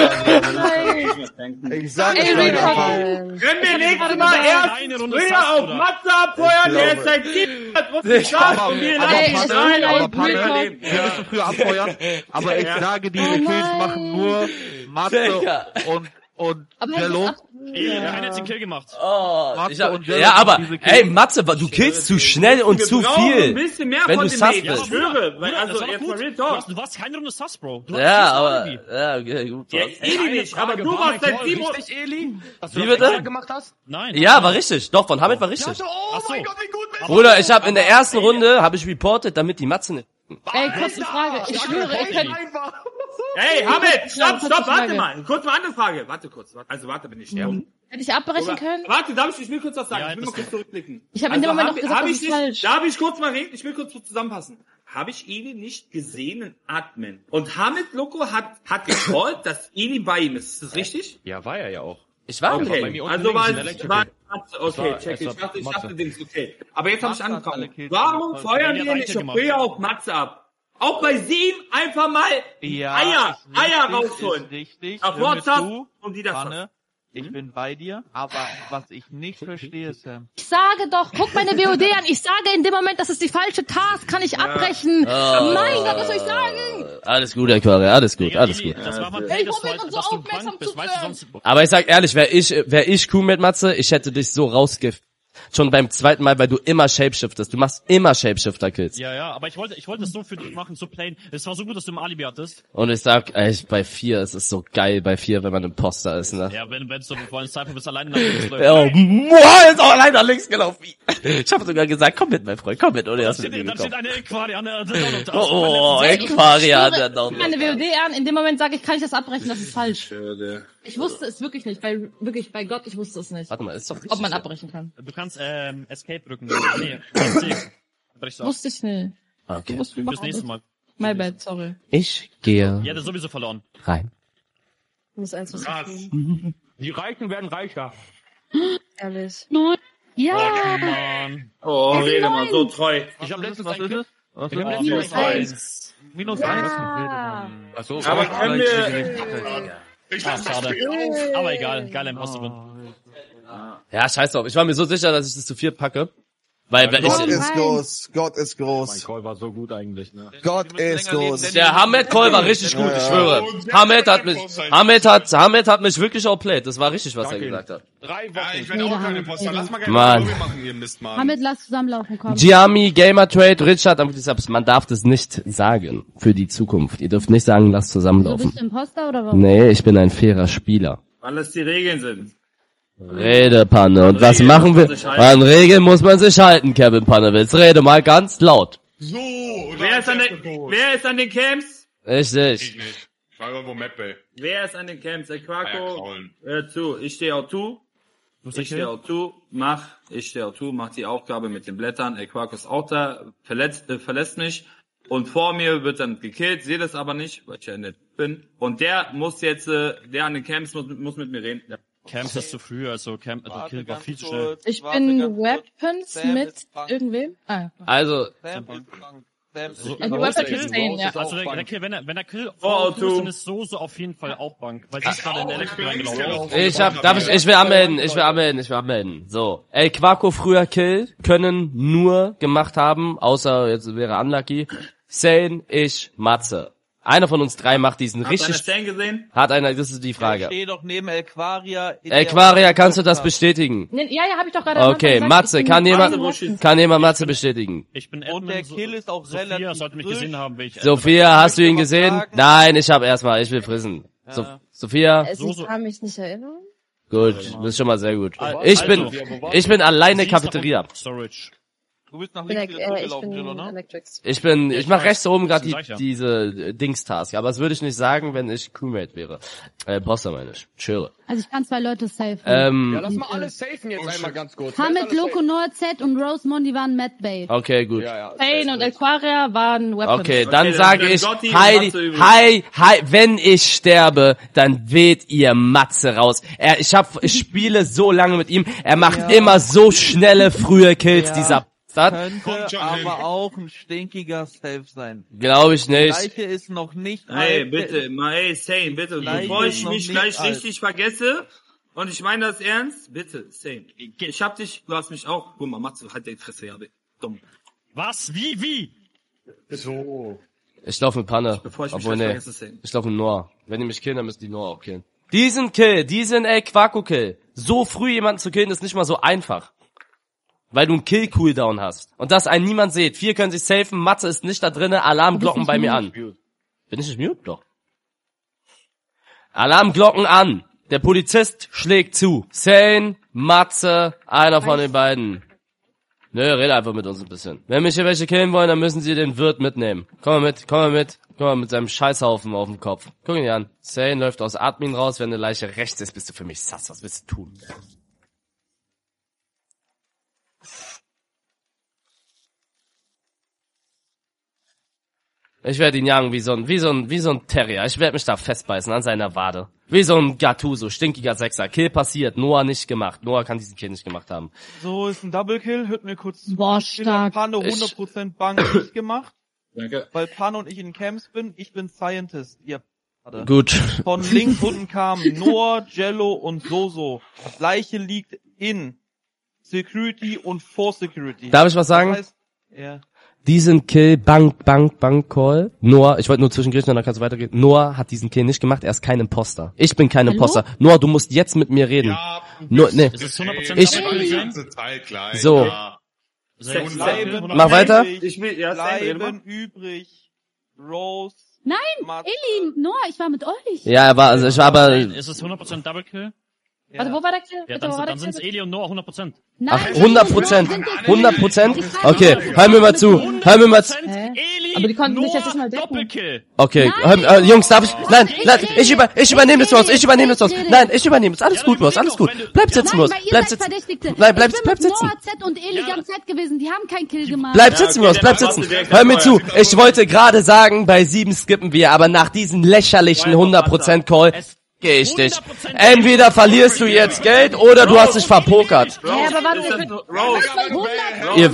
krieg. Ich sag Ey, dir Real einfach. Talk. Können wir nächstes Warte Mal mal, erst eine Runde früher Sass, auf oder? Matze abfeuern, der glaube- ist seit siebenhundert Runden Sass aber- und wir aber lassen Panne- ihn rein aber und Panne- überleben. Wir müssen früher abfeuern, aber ich sage, diese Oh Kills nein. machen nur Matze Digga. und, und Aber es Jello. ist ab- Eli hat keinen einzigen Kill gemacht. Oh, Matze ich hab, und Jello ja, aber, diese Kills. ey, Matze, du killst zu schnell und Wir zu brauchen viel. ein bisschen mehr wenn von du dem sass Mate, bist. ich schwöre. Weil, Bruder, das also, war doch jetzt gut. mal Real Du, Talk. hast, du warst keine Runde Sus, Bro. Du Ja, hast aber, Alibi. ja, okay, gut. Ja, was. Eli nicht, aber du warst seit sieben Runden. Richtig, Eli? Dass Wie du das bitte? extra gemacht hast? Nein. Ja, war richtig. Doch, von Hamid war richtig. Oh Ach so. mein Gott, wie gut bist du? Bruder, ich habe in der ersten Runde, habe ich reported, damit die Matze nicht... Ey, kurze Frage. Ich schwöre, ihr könnt, Einfach. Hey, Hamid, stopp, kurze stopp, warte Frage. mal. Kurz mal andere Frage. Warte kurz. warte. Also, warte, bin ich dumm. hätte ich abbrechen Oder- können? Warte, darf ich, ich will kurz was sagen. Ja, ich will das mal kurz zurückblicken. Ich hab in dem Moment hab- noch gesagt, hab das ich ist nicht, falsch. Darf ich kurz mal reden? Ich will kurz zusammenfassen. Habe ich Eli nicht gesehen in Admin? Und Hamid Loco hat, hat gecallt, dass Eli bei ihm ist. Ist das richtig? Ja, war er ja auch. Ich war bei Okay, mir unten also links war in der es, Electrical. war, okay, war- check, es ich war dachte, ich Matze. dachte, Dings, okay. Aber jetzt habe ich Matze hat alle angefangen. Kills Warum gemacht. feuern Ja, wir hat nicht er schon gemacht. früher auf Matze ab? Auch bei sieben einfach mal Ja, Eier, ist Eier richtig, rausholen. Ist richtig. Auf Hör mir WhatsApp zu, und die das. Panne, ich bin bei dir, aber was ich nicht verstehe, Sam. Ich sage doch, guck meine W O D an. Ich sage in dem Moment, das ist die falsche Task. Kann ich abbrechen? Oh. Mein Gott, was soll ich sagen? Alles gut, Aquarium, alles gut, Digga, alles Eli, gut. Das war mal Ich Play, das probier war, uns so dass du aufmerksam krank bist, zu weißt du, hören. sonst... Aber ich sag ehrlich, wär ich, wär ich cool mit Matze, ich hätte dich so rausgef... Schon beim zweiten Mal, weil du immer Shapeshiftest. Du machst immer Shapeshifter-Kills. Ja, ja, aber ich wollte, ich wollte es so für dich machen, so plain. Es war so gut, dass du im Alibi hattest. Und ich sag, ey, bei vier, es ist so geil bei vier, wenn man Imposter ist, ne? Ja, wenn, wenn du vor allem Cypher bist, alleine nach links läuft. Oh, boah, ist auch allein nach links gelaufen. Ich habe sogar gesagt, komm mit, mein Freund, komm mit. Und er Da ist mit steht, mir dann steht gekommen. eine Aquaria an der Download. Oh, Ey, ich Aquaria hat schwöre, der guck Download. meine W O D an. In dem Moment sage ich, kann ich das abbrechen? Das ist falsch. Schade. Ich wusste es wirklich nicht. Bei, wirklich, bei Gott, ich wusste es nicht. Warte mal, ist doch Ob man abbrechen kann. Du kannst, ähm, Escape drücken. Nee, C. Brechst du ab. Wusste ich nicht. Okay. Wusste ich Fürs überhaupt nächste nicht. Mal. My bad, sorry. Ich gehe Ja, der ist sowieso verloren. rein. Ich muss eins was Krass. tun. Die Reichen werden reicher. Ehrlich. Neun. Ja. Mann. Oh, rede mal, so treu. Ich habe letztens was ein ist Kill. es? Was Ich ist hab es? letztens Minus ein eins. Minus Ja. eins. Achso, Aber können wir, Ich Ah, lass das schade. Spiel. Aber egal, geil, Imposter bin. Ja, scheiß drauf. Ich war mir so sicher, dass ich das zu viert packe. Weil, weil Gott ich, ist groß, Gott ist Mein groß. Call war so gut eigentlich, ne? Gott ist groß. der Hamed Call war richtig gut, ich schwöre. Hamed hat mich, Hamed hat, Hamed hat mich wirklich outplayed. Das war richtig, was er gesagt hat. Drei Wochen. Ja, ich Nee, werde da auch kein haben- Imposter. Lass mal gerne Mann. Lobby machen, ihr Mistmann. Hamid, lass zusammenlaufen, komm. Giami, Gamertrade, Richard, aber das- man darf das nicht sagen für die Zukunft. Ihr dürft nicht sagen, lasst Du zusammenlaufen. bist Imposter oder warum? Nee, ich bin ein fairer Spieler. Weil das die Regeln sind. Redepanne. Und was Regeln machen muss wir? man sich halten. An Regeln muss man sich halten, Kevin Panewitz. Rede mal ganz laut. So, und Wer ist an den, wer ist an den Camps? Richtig. Ich nicht. Ich war irgendwo Map-Bay. Wer ist an den Camps? Der Ah, ja, Quaco, kraulen. hör zu. Ich stehe auch zu. Ich stehe auch zu. Mach. Ich stehe auch zu. Mach die Aufgabe mit den Blättern. El Quaco ist auch da. Verletzt, äh, verlässt mich. Und vor mir wird dann gekillt. Sehe das aber nicht, weil ich ja nicht bin. Und der muss jetzt, äh, der an den Camps muss, muss mit mir reden. Ja. Camps ist zu früh, also Camp, also Warte Kill war ganz viel zu kurz. schnell. Ich Warte bin ganz kurz. Weapons Sam mit ist Bank. irgendwem. Ah, Also, Sam ist Bank. Sam ist So, Ja, die Rose Weapons Kill, ist zehn, ja. Also der, der Kill, wenn er, wenn er Kill Oh, vor two. ist, dann ist so, so auf jeden Fall auch Bank, weil sie ist gerade in der Elektrik reingelaufen. ich hab, darf ich, ich will anmelden, ich will anmelden, ich will anmelden. So. El Quaco früher Kill können nur gemacht haben, außer jetzt wäre Unlucky, Sane, ich, Matze. Einer von uns drei macht diesen Hast du richtig, eine Stan gesehen? hat einer, das ist die Ich Frage. stehe doch neben Elquaria. in El der Quaria, kannst du das Podcast. bestätigen? Nee, ja, ja, habe ich doch gerade am Anfang Okay, gesagt, Matze, ich bin kann mit jemand, allen Weapons. kann jemand Matze bestätigen? Ich bin Und der Kill ist auch Sophia relativ sollte mich frisch. gesehen haben, wenn ich Sophia, hast du ihn was gesehen? sagen? Nein, ich hab erstmal, ich will frissen. So, Sophia? Also, So, ich so. kann mich nicht erinnern. Gut, das ist schon mal sehr gut. Also, Ich bin, ich bin alleine Sie ist noch Cafeteria. im Storage. Du bist nach Ich bin, links wieder äh, ich zurückgelaufen, bin Jillo, ne? Electrics. Ich bin, ich mach rechts oben gerade die, Gleich, ja. diese äh, Dings-Task, aber das würde ich nicht sagen, wenn ich Crewmate wäre. Äh, Bossa meine ich. Schöre. Also ich kann zwei Leute safen. Ähm, Ja, lass mal alles safen jetzt einmal ganz kurz. Hamid, Loco, Noah Z und Rose Mondi waren Mad Bay. okay, gut. Ja, ja. Zane und Aquaria waren Weapons. Okay, dann Okay, sage dann ich, Gotti und Heidi, Matze übrig. hi, hi, wenn ich sterbe, dann weht ihr Matze raus. Er, ich hab, ich spiele so lange mit ihm, er macht Ja. immer so schnelle, frühe Kills, Ja. dieser Bastard. Könnte Kommt schon aber hin. auch ein stinkiger Safe sein. Glaube ich nicht. Gleiche ist noch nicht Hey, alt. bitte, mal, ey, Sane, bitte, Gleich bevor ist ich noch mich nicht gleich alt. richtig vergesse, und ich meine das ernst, bitte, Sane. Ich hab dich, du hast mich auch, guck mal, Matze, halt die Fresse, ja, dumm. Was? Wie? Wie? So. Ich laufe mit Panne. Bevor ich mich Obwohl, gleich nee. vergesse, Sane. Ich laufe mit Noah. Wenn die mich killen, dann müssen die Noah auch killen. Diesen Kill, diesen El Quaco-Kill, so früh jemanden zu killen, ist nicht mal so einfach. Weil du einen Kill-Cooldown hast. Und das einen niemand sieht. Vier können sich safen, Matze ist nicht da drinne, Alarmglocken bei mir an. Bin ich nicht mute? Doch. Alarmglocken an. Der Polizist schlägt zu. Sane, Matze, einer von den beiden. Nö, rede einfach mit uns ein bisschen. Wenn mich hier welche killen wollen, dann müssen sie den Wirt mitnehmen. Komm mal mit, komm mal mit. Guck mal, mit seinem Scheißhaufen auf dem Kopf. Guck ihn dir an. Sane läuft aus Admin raus, wenn eine Leiche rechts ist, bist du für mich sass. Was willst du tun? Ich werde ihn jagen wie so ein, wie so ein, wie so ein Terrier. Ich werde mich da festbeißen an seiner Wade. Wie so ein Gattuso, stinkiger Sechser. Kill passiert, Noah nicht gemacht. Noah kann diesen Kill nicht gemacht haben. So ist ein Double Kill, hört mir kurz zu. Boah, Ich bin der stark. Pano Ich- hundert Prozent Bank nicht gemacht, Danke. weil Pano und ich in Camps bin. Ich bin Scientist. Ihr Warte. Gut. Von links unten kamen Noah, Jello und Soso. Das Leiche liegt in Security und vor Security. Darf ich was sagen? Das heißt, ja. Diesen Kill, Bank, Bank, Bank Call. Noah, ich wollte nur zwischengriffen und dann kannst du weitergehen. Noah hat diesen Kill nicht gemacht, er ist kein Imposter. Ich bin kein Hallo? Imposter. Noah, du musst jetzt mit mir reden. Ja, Nur, nee. Ist es hundert Prozent Ich- Double die Kill? ganze Zeit gleich. So. Ja. Sechs, Bleiben- hundert Mach weiter. Übrig, Ich will, ja, Stan, rede mal. bleiben übrig Rose. Nein, Matze. Eli, Noah, ich war mit euch. Ja, er war, also ich war aber, Ist es hundert Prozent Double Kill? Warte, wo war der Kill? Ja, Bitte, dann, wo war der dann sind es Kill? Eli und Noah hundert Prozent. Nein, ach, hundert Prozent. Eli und Noah sind hundert Prozent? Ich frage Okay, mich, hör mir mal zu. Hör mir mal zu. Hä? Eli, Aber die konnten mich Noah, jetzt nicht mal decken. Doppelkill. Okay, Nein. hör, äh, Jungs, darf ich, nein, Ich nein, rede. ich über, ich übernehme das Ich Haus, ich rede. übernehme das Haus. Ich rede. Nein, ich übernehme es, alles Ja, gut, dann Boss, alles überleg gut. doch, wenn du- Bleib sitzen, Nein, Boss, weil ihr bleib seid sitzen. Verdächtigte. Bleib, bleib, ich bin bleib mit sitzen. Noah, Z und Eli Ja. ganz nett gewesen. Die haben keinen Kill gemacht. Bleib Ja, sitzen, okay, Boss, dann bleib machst du sitzen. direkt Hör mir das zu. Feuer. Ich wollte gerade sagen, bei sieben skippen wir, aber nach diesem lächerlichen Feuer, hundert Prozent Call, Es- geh ich dich. Entweder verlierst du jetzt Geld oder du hast dich verpokert. Ja, aber warte, Ihr,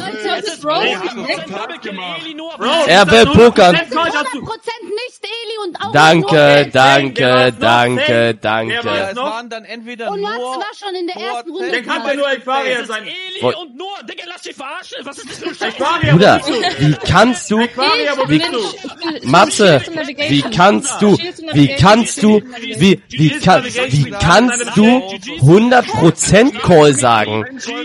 hundert er will pokern. Prozent nicht Eli und auch Danke, danke, danke, Ja, danke. es waren dann entweder Und nur... Matze war schon in der ersten Runde. Der kann ja nur Aquaria sein. Eli Woll- und nur, Digga, lass dich verarschen. Was ist das für ein Scheiß? Aquaria, Bruder, wo bist du? wie kannst du, Aquaria, wo wie, bist du? Matze, wie kannst du, wie kannst du, wie, wie, kann, wie kannst du hundert Prozent Call sagen?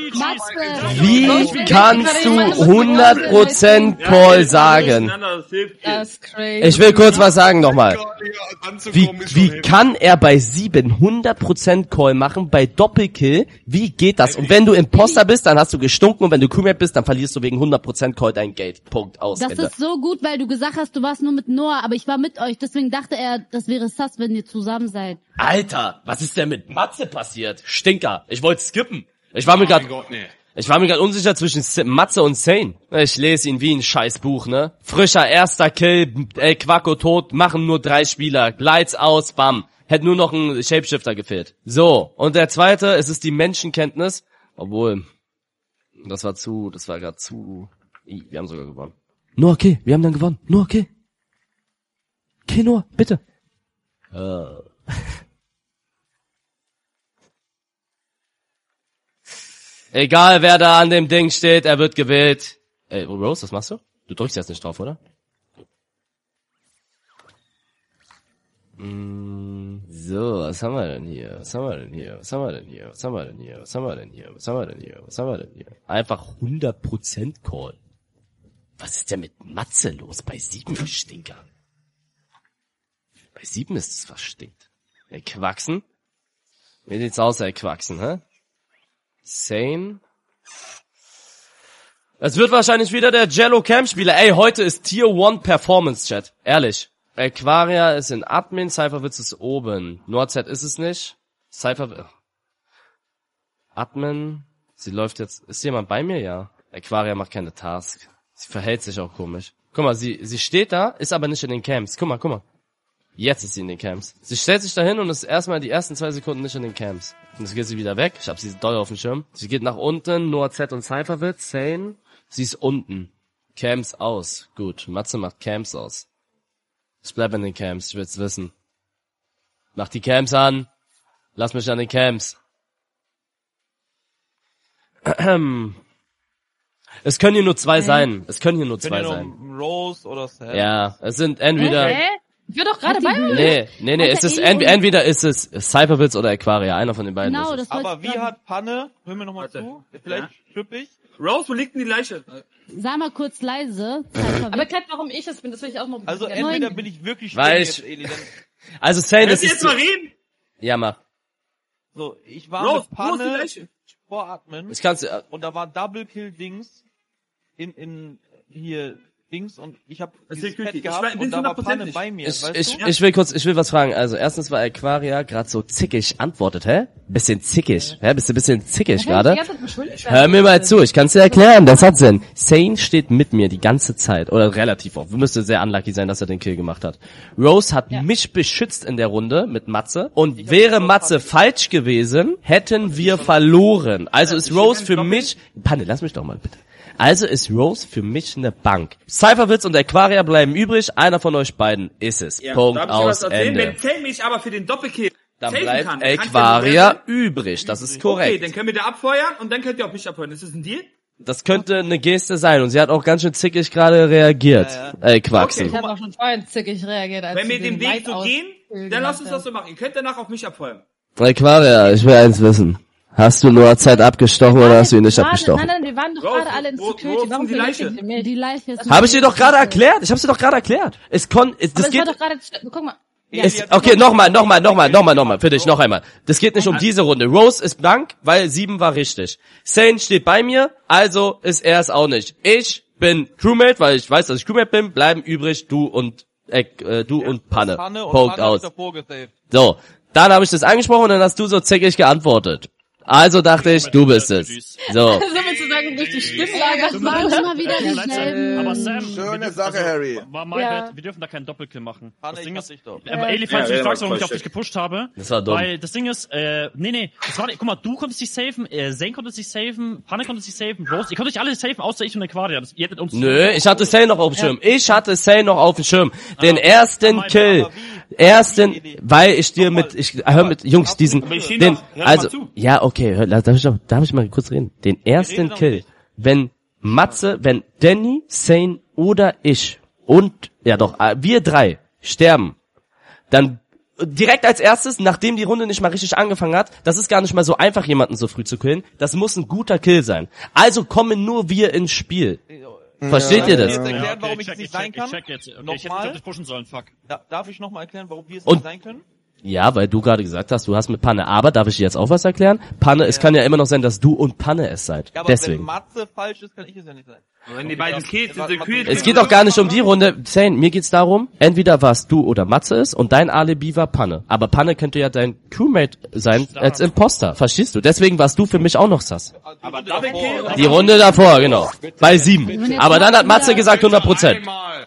Wie kannst du hundert Prozent Call sagen? Das ist crazy. Ich will kurz was sagen nochmal. Wie, wie kann er bei sieben hundert Prozent Call machen, bei Doppelkill? Wie geht das? Und wenn du Imposter bist, dann hast du gestunken und wenn du Crewmate bist, dann verlierst du wegen hundert Prozent Call dein Geld. Punkt. Aus. Das Ende. ist so gut, weil du gesagt hast, du warst nur mit Noah, aber ich war mit euch, deswegen dachte er, das wäre sass, wenn ihr zusammen seid. Alter, was ist denn mit Matze passiert? Stinker. Ich wollte skippen. Ich war mir grad, ich war mir grad unsicher zwischen S- Matze und Sane. Ich lese ihn wie ein Scheißbuch, ne? Frischer erster Kill, El Quaco tot, machen nur drei Spieler. Lights aus, bam. Hätte nur noch ein Shapeshifter gefehlt. So, und der zweite, es ist die Menschenkenntnis. Obwohl, das war zu, das war grad zu... Ih, wir haben sogar gewonnen. Nur okay, wir haben dann gewonnen. Nur okay. Okay, nur, bitte. Uh. Egal, wer da an dem Ding steht, er wird gewählt. Ey, Rose, was machst du? Du drückst jetzt nicht drauf, oder? Mm, so, was haben wir denn hier? Was haben wir denn hier? Was haben wir denn hier? Was haben wir denn hier? Was haben wir denn hier? Was haben wir denn hier? Was haben wir denn hier? Einfach hundert Prozent Call. Was ist denn mit Matze los? Bei sieben Stinker. Bei sieben ist es was stinkt. Ey, Quaxen? Wie sieht's aus, ey, Quaxen, hä? Sane. Es wird wahrscheinlich wieder der Jello Camp Spieler. Ey, heute ist Tier one Performance Chat. Ehrlich. Aquaria ist in Admin, Cypherwitz ist oben. NordZ ist es nicht. Cypher... Admin. Sie läuft jetzt... Ist jemand bei mir? Ja. Aquaria macht keine Task. Sie verhält sich auch komisch. Guck mal, sie, sie steht da, ist aber nicht in den Camps. Guck mal, guck mal. Jetzt ist sie in den Camps. Sie stellt sich dahin und ist erstmal die ersten zwei Sekunden nicht in den Camps. Und jetzt geht sie wieder weg. Ich hab sie doll auf dem Schirm. Sie geht nach unten, Noah Z und Cypherwitz, Sane. Sie ist unten. Camps aus. Gut, Matze macht Camps aus. Ich bleib in den Camps, ich will's wissen. Mach die Camps an. Lass mich an den Camps. Es können hier nur zwei okay. sein. Es können hier nur zwei sein. Rose oder Sam. Ja, es sind entweder... Hä? Ich war doch gerade bei euch. Nee, nee, nee, es ist ent entweder ist es Cypherwitz oder Aquaria, einer von den beiden. Genau, ist es. das Aber wie hat Panne, hör mir nochmal zu, vielleicht ja. schipp ich. Rose, wo liegt denn die Leiche? Sag mal kurz leise. Aber Kat, warum ich es bin, das will ich auch noch Also gerne. entweder bin ich wirklich Weil ich, Eli, Also Sane, das ist... jetzt mal reden? Ja, mach. So, ich war Rose, mit Panne voratmen ich kann's, äh, und da war Double Kill Dings in, in, hier, Dings und ich habe dieses Pad gehabt und da war Panne bei mir, ich, weißt ich, du? ich will kurz, ich will was fragen. Also erstens war Aquaria gerade so zickig antwortet, hä? Bisschen zickig, hä? Bist du ein bisschen zickig gerade? Hör mir mal zu, ich kann's dir erklären, das hat Sinn. Sane steht mit mir die ganze Zeit, oder relativ oft. Müsste sehr unlucky sein, dass er den Kill gemacht hat. Rose hat ja. mich beschützt in der Runde mit Matze und wäre Matze falsch gewesen, hätten wir verloren. Also ist Rose für mich... Panne, lass mich doch mal bitte. Also ist Rose für mich eine Bank. Cypherwitz und Aquaria bleiben übrig. Einer von euch beiden ist es. Ja, Punkt aus Ende. Wenn Zane mich aber für den Doppelkill dann saven bleibt kann, Aquaria übrig. Das ist korrekt. Okay, dann können wir da abfeuern und dann könnt ihr auch mich abfeuern. Ist das ein Deal? Das könnte eine Geste sein und sie hat auch ganz schön zickig gerade reagiert. Ja, ja. Ey, Quaxen. Okay, ich habe auch schon vorhin zickig reagiert. Als Wenn wir den Weg so gehen, dann lasst uns das haben. so machen. Ihr könnt danach auf mich abfeuern. Aquaria, ich will eins wissen. Hast du nur Zeit abgestochen oder hast du ihn nicht gerade, abgestochen? Nein, nein, wir waren doch gerade alle in Security. Warum die Leiche? Die Leiche ist... Habe ich dir doch gerade erklärt? Ich hab's dir doch gerade erklärt. Es kon, es, das Aber es geht... war doch gerade... Guck mal. Ja. Es, okay, nochmal, nochmal, nochmal, nochmal, nochmal, für dich, noch einmal. Das geht nicht um diese Runde. Rose ist blank, weil sieben war richtig. Sane steht bei mir, also ist er es auch nicht. Ich bin Crewmate, weil ich weiß, dass ich Crewmate bin, bleiben übrig du und äh, äh, du ja, und Panne. Panne und Punkt Panne aus. So, dann habe ich das angesprochen und dann hast du so zickig geantwortet. Also dachte ich, du bist es. So. So willst du sagen, Fragen durch die Stimmlage. Was war immer wieder dieselben? Aber Sam, Schöne wir- Sache, also, Harry. War my Ja. bad. Wir dürfen da keinen Doppelkill machen. Hanne, Das ich Ding hab ist, dich doch. äh, aber Eli, falls Ja, du dich ja, fragst, warum ich voll auf dich shit. gepusht habe. Das war dumm. Weil das Ding ist, äh, nee, nee, das war, guck mal, du konntest dich safen, äh, Zane konnte sich safen, Panne konnte sich safen, Rose, ihr konntet euch alle safen, außer ich und Aquaria. Das, ihr hättet uns Nö, ich hatte Sane noch auf dem Schirm. Ich hatte Sane noch auf dem Schirm. Den Aber- ersten aber- Kill. aber Ersten, weil ich dir mit, ich hör mit, Jungs, diesen, Aber ich steh den, doch, hör doch also, mal zu. ja, okay, hör, darf ich, doch- darf ich mal kurz reden? Den ersten doch Kill, nicht. wenn Matze, wenn Danny, Sane oder ich und, ja doch, äh, wir drei sterben, dann direkt als erstes, nachdem die Runde nicht mal richtig angefangen hat, das ist gar nicht mal so einfach, jemanden so früh zu killen, das muss ein guter Kill sein. Also kommen nur wir ins Spiel. Versteht ihr das? Jetzt erklären, Ja, okay, warum ich ich check, es nicht ich sein check, kann? ich check jetzt. Okay, Nochmal? ich hätte dich pushen sollen, fuck. Da, darf ich nochmal erklären, warum wir es Und- nicht sein können? Ja, weil du gerade gesagt hast, du hast mit Panne, aber darf ich dir jetzt auch was erklären? Panne, es kann ja immer noch sein, dass du und Panne es seid. Ja, aber wenn Deswegen. Matze falsch ist, kann ich es ja nicht sein. Aber wenn die beiden Kills sind, sind Kills. Es geht doch gar nicht um die Runde. Zane, mir geht's darum, entweder warst du oder Matze ist und dein Alibi war Panne. Aber Panne könnte ja dein Crewmate sein als Imposter. Verstehst du? Deswegen warst du für mich auch noch sass. Aber Double Kill. Die Runde davor, genau. Bei sieben. Aber dann hat Matze gesagt hundert Prozent. Einmal.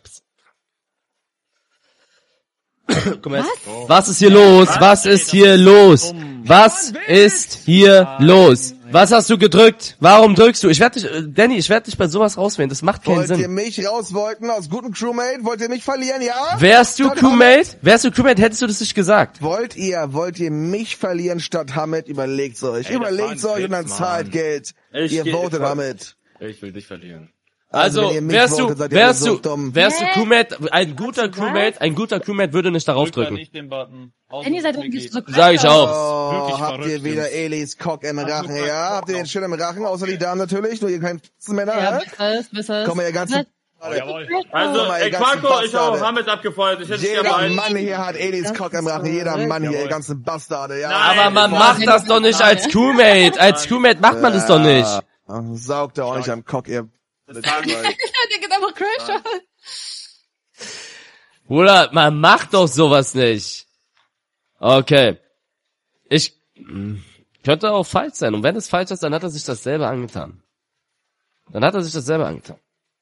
Guck mal jetzt. Was ist hier los? Was ist hier los? Was ist hier los? Was hast du gedrückt? Warum drückst du? Ich werde dich, äh, Danny, ich werde dich bei sowas rauswählen. Das macht keinen Wollt ihr Sinn. mich raus wollten aus gutem Crewmate? Wollt ihr mich verlieren, ja? Wärst du Statt Crewmate? Wärst du Crewmate, hättest du das nicht gesagt. Wollt ihr, wollt ihr mich verlieren statt Hamid? Überlegt's euch. Ey, das war Überlegt's ein euch und dann Witz, zahlt Mann. Geld. Ich ihr geh- votet Hamid. Ich will dich verlieren. Also, wenn ihr mich wärst du, votet, seid ihr wärst alle so du, dumm. wärst du Hä? Crewmate, ein guter Crewmate, ein guter Crewmate würde nicht darauf Drück da drücken. nicht den Button. Wenn ihr seid irgendwie so Sag ich auch. Oh, Wirklich habt ihr verrückt, wieder Jungs. Elis Cock im Rachen, ja? Habt ihr den schön im Rachen, außer die Damen natürlich, nur ihr kein Männer, Ja, hä? besser, besser. Komm mal, ihr ganzen... Jawohl. Also, Guck mal, ihr ey, ganzen Quaco, ich auch Bastarde. Hamid abgefeuert. Ich hätte dich Jeder gerne Mann hier hat Elis Cock im Rachen, jeder Mann hier, ihr ganzen Bastarde, ja? Nein. Aber man macht das doch nicht als Crewmate. Als Crewmate macht man das doch nicht. Ja, saugt ihr auch nicht am Cock, ihr... Der geht einfach Crash. Bruder, man macht doch sowas nicht. Okay. Ich mh, könnte auch falsch sein. Und wenn es falsch ist, dann hat er sich das selber angetan. Dann hat er sich das selber angetan.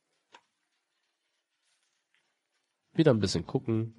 Wieder ein bisschen gucken.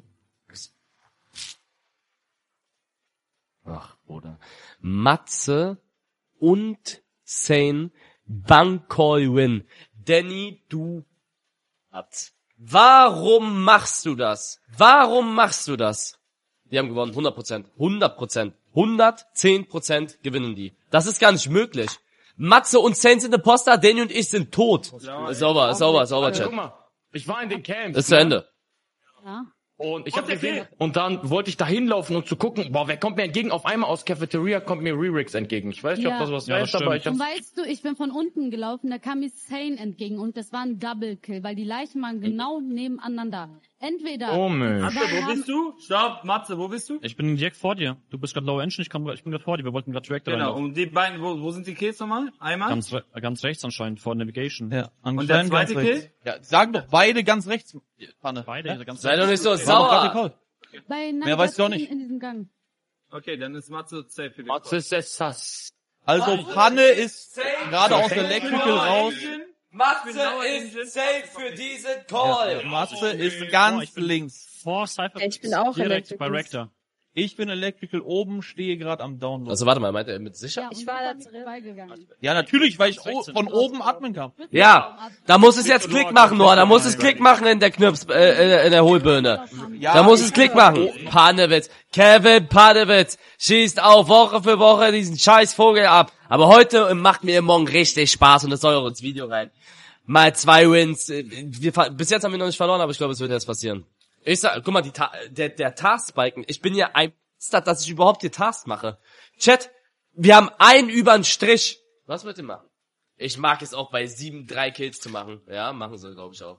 Ach, Bruder. Matze und Sane, Bankcall Win. Danny, du habt's. Warum machst du das? Warum machst du das? Die haben gewonnen, hundert Prozent. hundert Prozent. hundertzehn Prozent gewinnen die. Das ist gar nicht möglich. Matze und Sane sind Imposter, Danny und ich sind tot. Ist sauber, ist sauber, ist sauber, Also, Chat. guck mal, ich war in den Camps. Ist zu Ende. Ja. Und ich habe gesehen, und dann wollte ich da hinlaufen und zu gucken, boah, wer kommt mir entgegen? Auf einmal aus Cafeteria kommt mir Re-Rix entgegen. Ich weiß nicht, ob Ja. das was Ja, das heißt, aber ich Und hab's... weißt du, ich bin von unten gelaufen, da kam mir Sane entgegen und das war ein Double Kill, weil die Leichen waren genau nebeneinander. Entweder... Komisch. Matze, wo bist du? Stopp, Matze, wo bist du? Ich bin direkt vor dir. Du bist gerade Low Engine, ich, komm, ich bin gerade vor dir. Wir wollten gerade Reactor Genau, reinlaufen. und die beiden, wo, wo sind die Kills nochmal? Einmal? Ganz, re- ganz rechts anscheinend, vor Navigation. Ja, Und der anscheinend zweite ganz rechts. Kill? Ja, sagen doch beide ganz rechts, Panne. Beide, Ja? ganz Sei doch nicht so War doch sauer. gerade der Call. Bei Mehr weißt du auch nicht. in diesem Gang. Okay, dann ist Matze safe für dich. Matze ist es sass. Also Panne ist gerade aus der Electrical raus. Matze ist safe für diesen Call. Matze ist ganz links. Vor Cypher. Ich bin auch direkt Electrical. bei Reactor. Ich bin Electrical oben, stehe gerade am Download. Also warte mal, meint er mit sicher? Ja, Ich und war ich da hab drin. vorbeigegangen. Ja, natürlich, weil ich o- von oben Admin kam. Ja, da muss es jetzt Klick machen, Noah. Da muss es Klick machen in der Knips, äh, in der Hohlbirne. Da muss es Klick machen. Panewitz. Kevin Panewitz schießt auch Woche für Woche diesen scheiß Vogel ab. Aber heute macht mir morgen richtig Spaß und das soll auch ins Video rein. Mal zwei Wins. Wir, bis jetzt haben wir noch nicht verloren, aber ich glaube, es wird jetzt passieren. Ich sag, guck mal, die Ta der, der Task-Balken. Ich bin ja ein Bastard, dass ich überhaupt die Task mache. Chat, wir haben einen übern Strich. Was wollt ihr machen? Ich mag es auch bei sieben, drei Kills zu machen. Ja, machen sie, glaube ich, auch.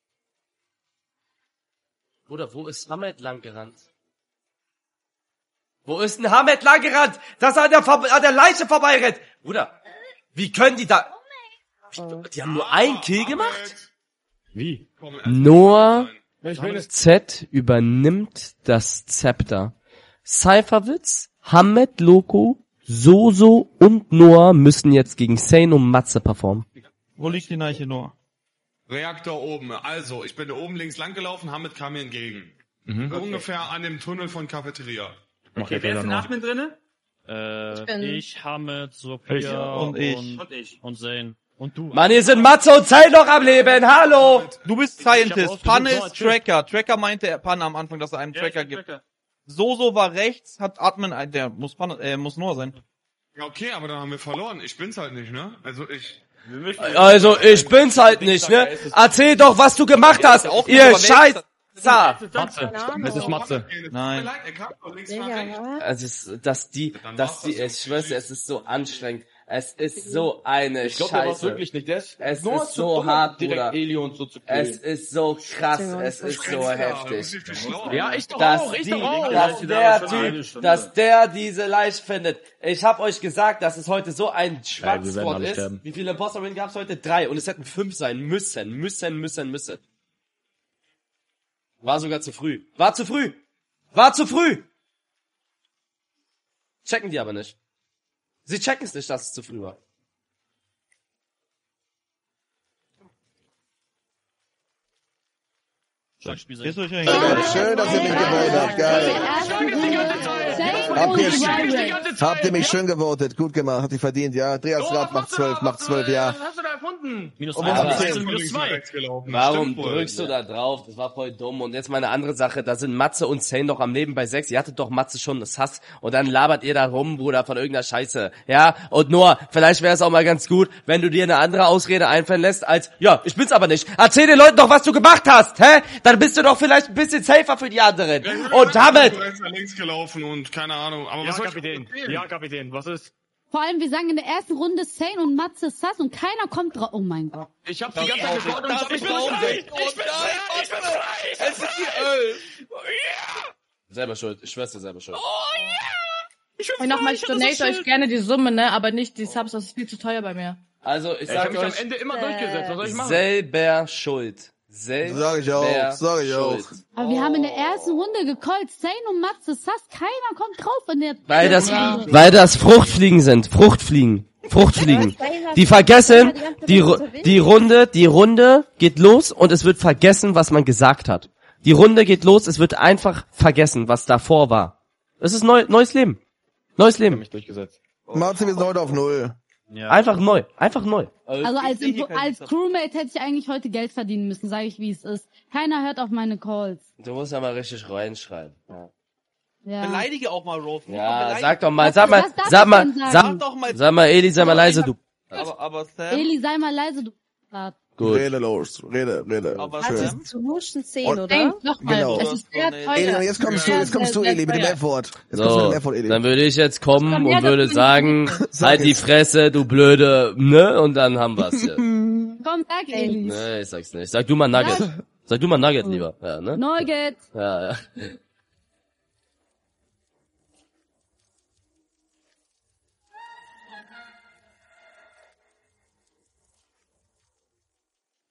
Bruder, wo ist Hamed lang gerannt? Wo ist denn Hamed lang gerannt? Dass er an der, Ver an der Leiche vorbeirennt. Bruder, wie können die da... Wie, die haben nur einen Kill gemacht? Wie? Noah Z übernimmt das Zepter. Cypherwitz, Hamed Loco, Soso und Noah müssen jetzt gegen Zane und Matze performen. Wo liegt die Leiche nur? Reaktor oben. Also, ich bin da oben links lang gelaufen, Hamid kam mir entgegen. Mhm. Ungefähr an dem Tunnel von Cafeteria. Okay, wer ist in Admin drinne? Äh, Ich bin- ich, Hamid, Sophia Und ich. und, Und ich. und Zane. Und du. Mann, hier sind Matze und Zane noch am Leben, hallo! Du bist Ich hab Scientist. Panne ausgesucht, ist Noah, Tracker. Tracker meinte er Panne am Anfang, dass er einen Ja, Tracker ich bin gibt. Tracker. Soso war rechts, hat Admin, ein- der muss Panne, äh, muss Noah sein. Ja, okay, aber dann haben wir verloren. Ich bin's halt nicht, ne? Also ich... Also, ich bin's halt nicht, ne? Erzähl doch, was du gemacht hast, auch ihr nicht, aber wer ist Scheißer! Matze. Es ist Matze. Nein. Leid, er kam von links nach Digga, rechts. was? Also, es- dass die, dass die, ich schwör's dir, es ist so anstrengend. Es ist so eine Ich glaube, der war's Scheiße. wirklich nicht. Der ist Es nur ist zu so dumm, hart, direkt Bruder. Aliens so zu Es killen. ist so krass, es ist so heftig. Ja, ich doch Dass auch, ich die, doch auch. dass Die der dauert schon eine Typ, Stunde. dass der diese Leiche findet. Ich hab euch gesagt, dass es heute so ein wir werden Schwarzspot alle ist. sterben. Wie viele Imposter-Win gab's heute? Drei. Und es hätten fünf sein müssen. Müssen, müssen, müssen. War sogar zu früh. War zu früh. War zu früh. Checken die aber nicht. Sie checken es nicht, dass es zu früh war. Stark Spiel Gehst sein. du euch eigentlich? Schön, dass ihr mich gewotet habt, geil. Habt ihr, Zane habt ihr mich schön gewotet, gut gemacht, hat die verdient, ja. Dreas Rad macht zwölf, macht zwölf, ja. Was hast du da erfunden? Minus Und eins, was minus haben eins, wir minus zwei. Warum drückst du da drauf? Das war voll dumm. Und jetzt mal eine andere Sache. Da sind Matze und Zane doch am Leben bei sechs. Ihr hattet doch Matze schon das Hass. Und dann labert ihr da rum, Bruder, von irgendeiner Scheiße. Ja? Und Noah, vielleicht wäre es auch mal ganz gut, wenn du dir eine andere Ausrede einfallen lässt als, ja, ich bin's aber nicht. Erzähl den Leuten doch, was du gemacht hast, hä? Dann bist du doch vielleicht ein bisschen safer für die anderen. Und damit... Ich bin rechts nach links gelaufen und keine Ahnung. Aber Ja, was soll ich Kapitän. erzählen? Ja, Kapitän. Was ist? Vor allem, wir sagen in der ersten Runde Zane und Matze Sass und keiner kommt drauf. Oh mein Gott. Ich hab die ganze Zeit geschaut und ich bin frei. Ich bin frei. Ich bin frei. Es ist die Elf. Selber schuld. Ich schwör's dir, selber schuld. Und nochmal, ich donate euch gerne die Summe, ne, aber nicht die Subs, das ist viel zu teuer bei mir. Also, ich Ich hab sag mich am euch, Ende immer durchgesetzt. Was soll ich machen? selber schuld. Selber Sag ich auch, sag ich auch. schuld. Aber wir haben in der ersten Runde gecallt, Zane und Matze Sass, keiner kommt drauf in der Weil das, Ja. weil das Fruchtfliegen sind. Fruchtfliegen. Fruchtfliegen. Die vergessen, die, Ru- die Runde, die Runde geht los und es wird vergessen, was man gesagt hat. Die Runde geht los, es wird einfach vergessen, was davor war. Es ist neu, neues Leben. Neues Ich hab Leben. mich durchgesetzt. Matze, wir sind heute auf Null. Einfach neu. Einfach neu. Also als, sehe hier keinen als Sass. Crewmate hätte ich eigentlich heute Geld verdienen müssen, sage ich wie es ist. Keiner hört auf meine Calls. Du musst ja mal richtig reinschreiben. Ja, Ja. Beleidige auch mal Rolf. ja sag doch mal, sag mal, Was darf sag ich mal, denn sagen? sag, Sag doch mal. sag mal, Eli, sag mal leise, du. Aber, aber Sam. Eli, sei mal leise, du Bastard. Gut. Rede los, rede, rede. Aber Schön. Sam. Zu huschen zehn, Und- oder? Ey, nochmal, Genau. es ist sehr Eli, teuer. jetzt kommst du, jetzt kommst du, Sehr, Eli, mit dem sehr F-Wort. Jetzt kommst du So, mit dem F-Wort, Eli. dann würde ich jetzt kommen Komm und her, würde das sagen, Sag halt die es. Fresse, du blöde, ne? Und dann haben wir's hier. Komm, sag Eli. Ne, ich sag's nicht. Sag du mal Nugget. Sag du mal Nugget lieber. Ja, ne? Nugget. Ja, ja.